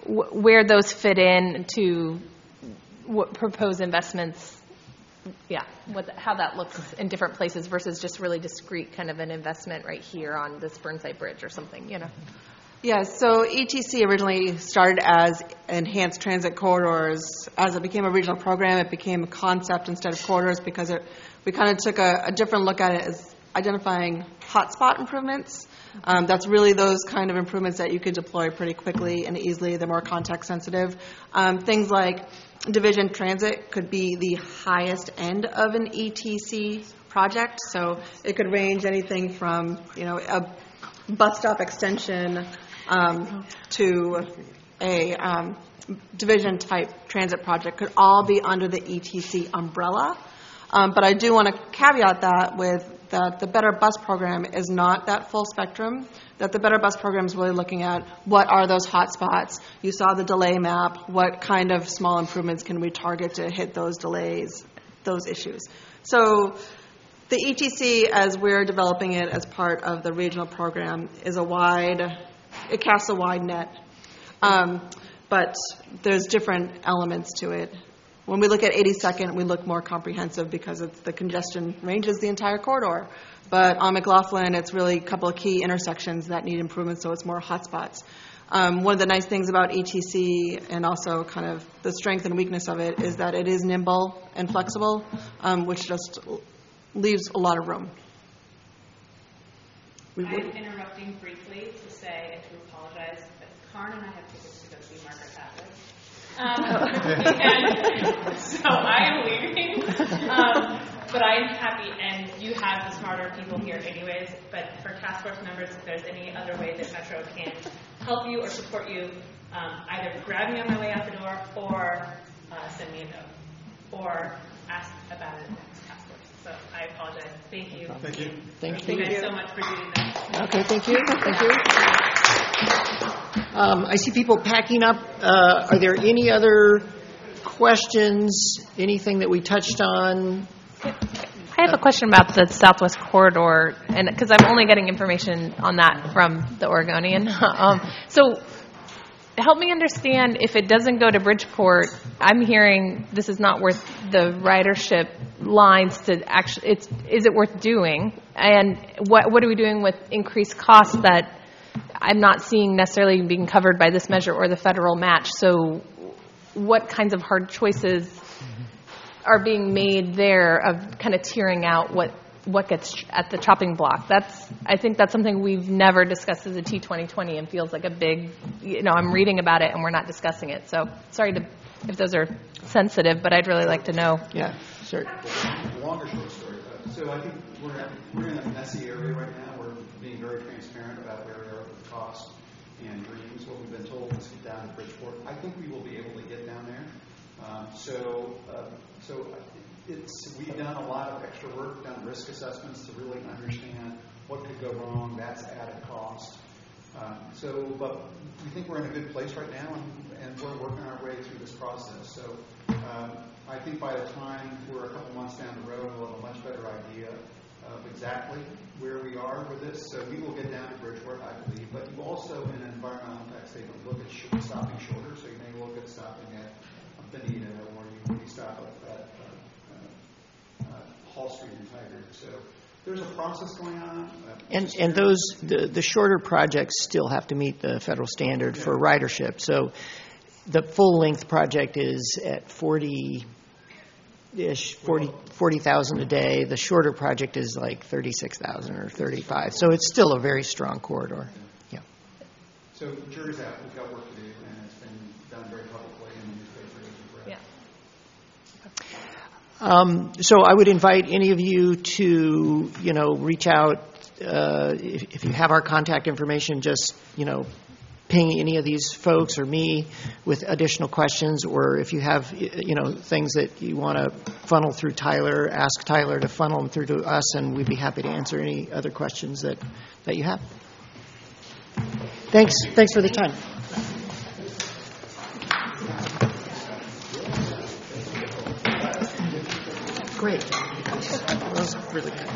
wh- where those fit in to what proposed investments, yeah, what, the- how that looks in different places versus just really discrete kind of an investment right here on this Burnside Bridge or something, you know? Yeah, so E T C originally started as enhanced transit corridors. As it became a regional program, it became a concept instead of corridors because it, we kind of took a, a different look at it as identifying hotspot improvements. Um, that's really those kind of improvements that you can deploy pretty quickly and easily. They're more context sensitive. Um, things like Division Transit could be the highest end of an E T C project. So it could range anything from, you know, a bus stop extension um, to a um, division type transit project could all be under the E T C umbrella. Um, but I do want to caveat that with that the Better Bus Program is not that full spectrum, that the Better Bus Program is really looking at what are those hot spots. You saw the delay map. What kind of small improvements can we target to hit those delays, those issues? So the E T C, as we're developing it as part of the regional program, is a wide, it casts a wide net. Um, but there's different elements to it. When we look at eighty-second, we look more comprehensive because it's, the congestion ranges the entire corridor. But on McLaughlin, it's really a couple of key intersections that need improvement, so it's more hotspots. Um, one of the nice things about E T C and also kind of the strength and weakness of it is that it is nimble and flexible, um, which just leaves a lot of room. We I'm would, interrupting briefly to say and to apologize, but Karen and I have tickets to go see Margaret Atwood. Um, and so I am leaving, um, but I'm happy, and you have the smarter people here anyways, but for task force members, if there's any other way that Metro can help you or support you, um, either grab me on my way out the door or uh, send me a note or ask about it next task force. So I apologize. Thank you. Thank you. Thank, Thank you you. guys so much for doing that. Okay, thank you. Thank you. Um, I see people packing up. Uh, are there any other questions? Anything that we touched on? I have a question about the Southwest Corridor, and because I'm only getting information on that from the Oregonian. um, so help me understand, if it doesn't go to Bridgeport, I'm hearing this is not worth the ridership lines to actually, it's, is it worth doing? And what, what are we doing with increased costs that I'm not seeing necessarily being covered by this measure or the federal match? So what kinds of hard choices are being made there of kind of tearing out what what gets at the chopping block? That's, I think that's something we've never discussed as a T twenty twenty and feels like a big, you know, I'm reading about it and we're not discussing it. So sorry to, if those are sensitive, but I'd really like to know. Yeah, sure. Longer short story. Uh, so I think we're, at, we're in a messy area right now. We're being very transparent about where we are with cost and dreams. What we've been told is get down to Bridgeport. I think we will be able to get down there. Um, so, uh, so it's we've done a lot of extra work, done risk assessments to really understand what could go wrong. That's added cost. Um, so, but we think we're in a good place right now, and, and we're working our way through this process. So, um, I think by the time we're a couple months down the road, we'll have a much better idea of exactly where we are with this. So we will get down to Bridgeport, I believe. But you also, in an environmental impact statement, look at sh- stopping shorter. So you may look at stopping at Benita, or you maybe stop at, at uh, uh, Hall Street and Tiger. So there's a process going on. Uh, And and those the, the shorter projects still have to meet the federal standard yeah. for ridership. So the full length project is at forty ish, forty forty thousand a day. The shorter project is like thirty six thousand or thirty five. So it's still a very strong corridor. Yeah. So the jury's out. We've got work to do, and it's been done very publicly in the newspapers as well. Yeah. Um, so I would invite any of you to, you know, reach out. Uh, if, if you have our contact information, just, you know, ping any of these folks or me with additional questions, or if you have, you know, things that you want to funnel through Tyler, ask Tyler to funnel them through to us, and we'd be happy to answer any other questions that, that you have. Thanks. Thanks for the time. Great. That was really good.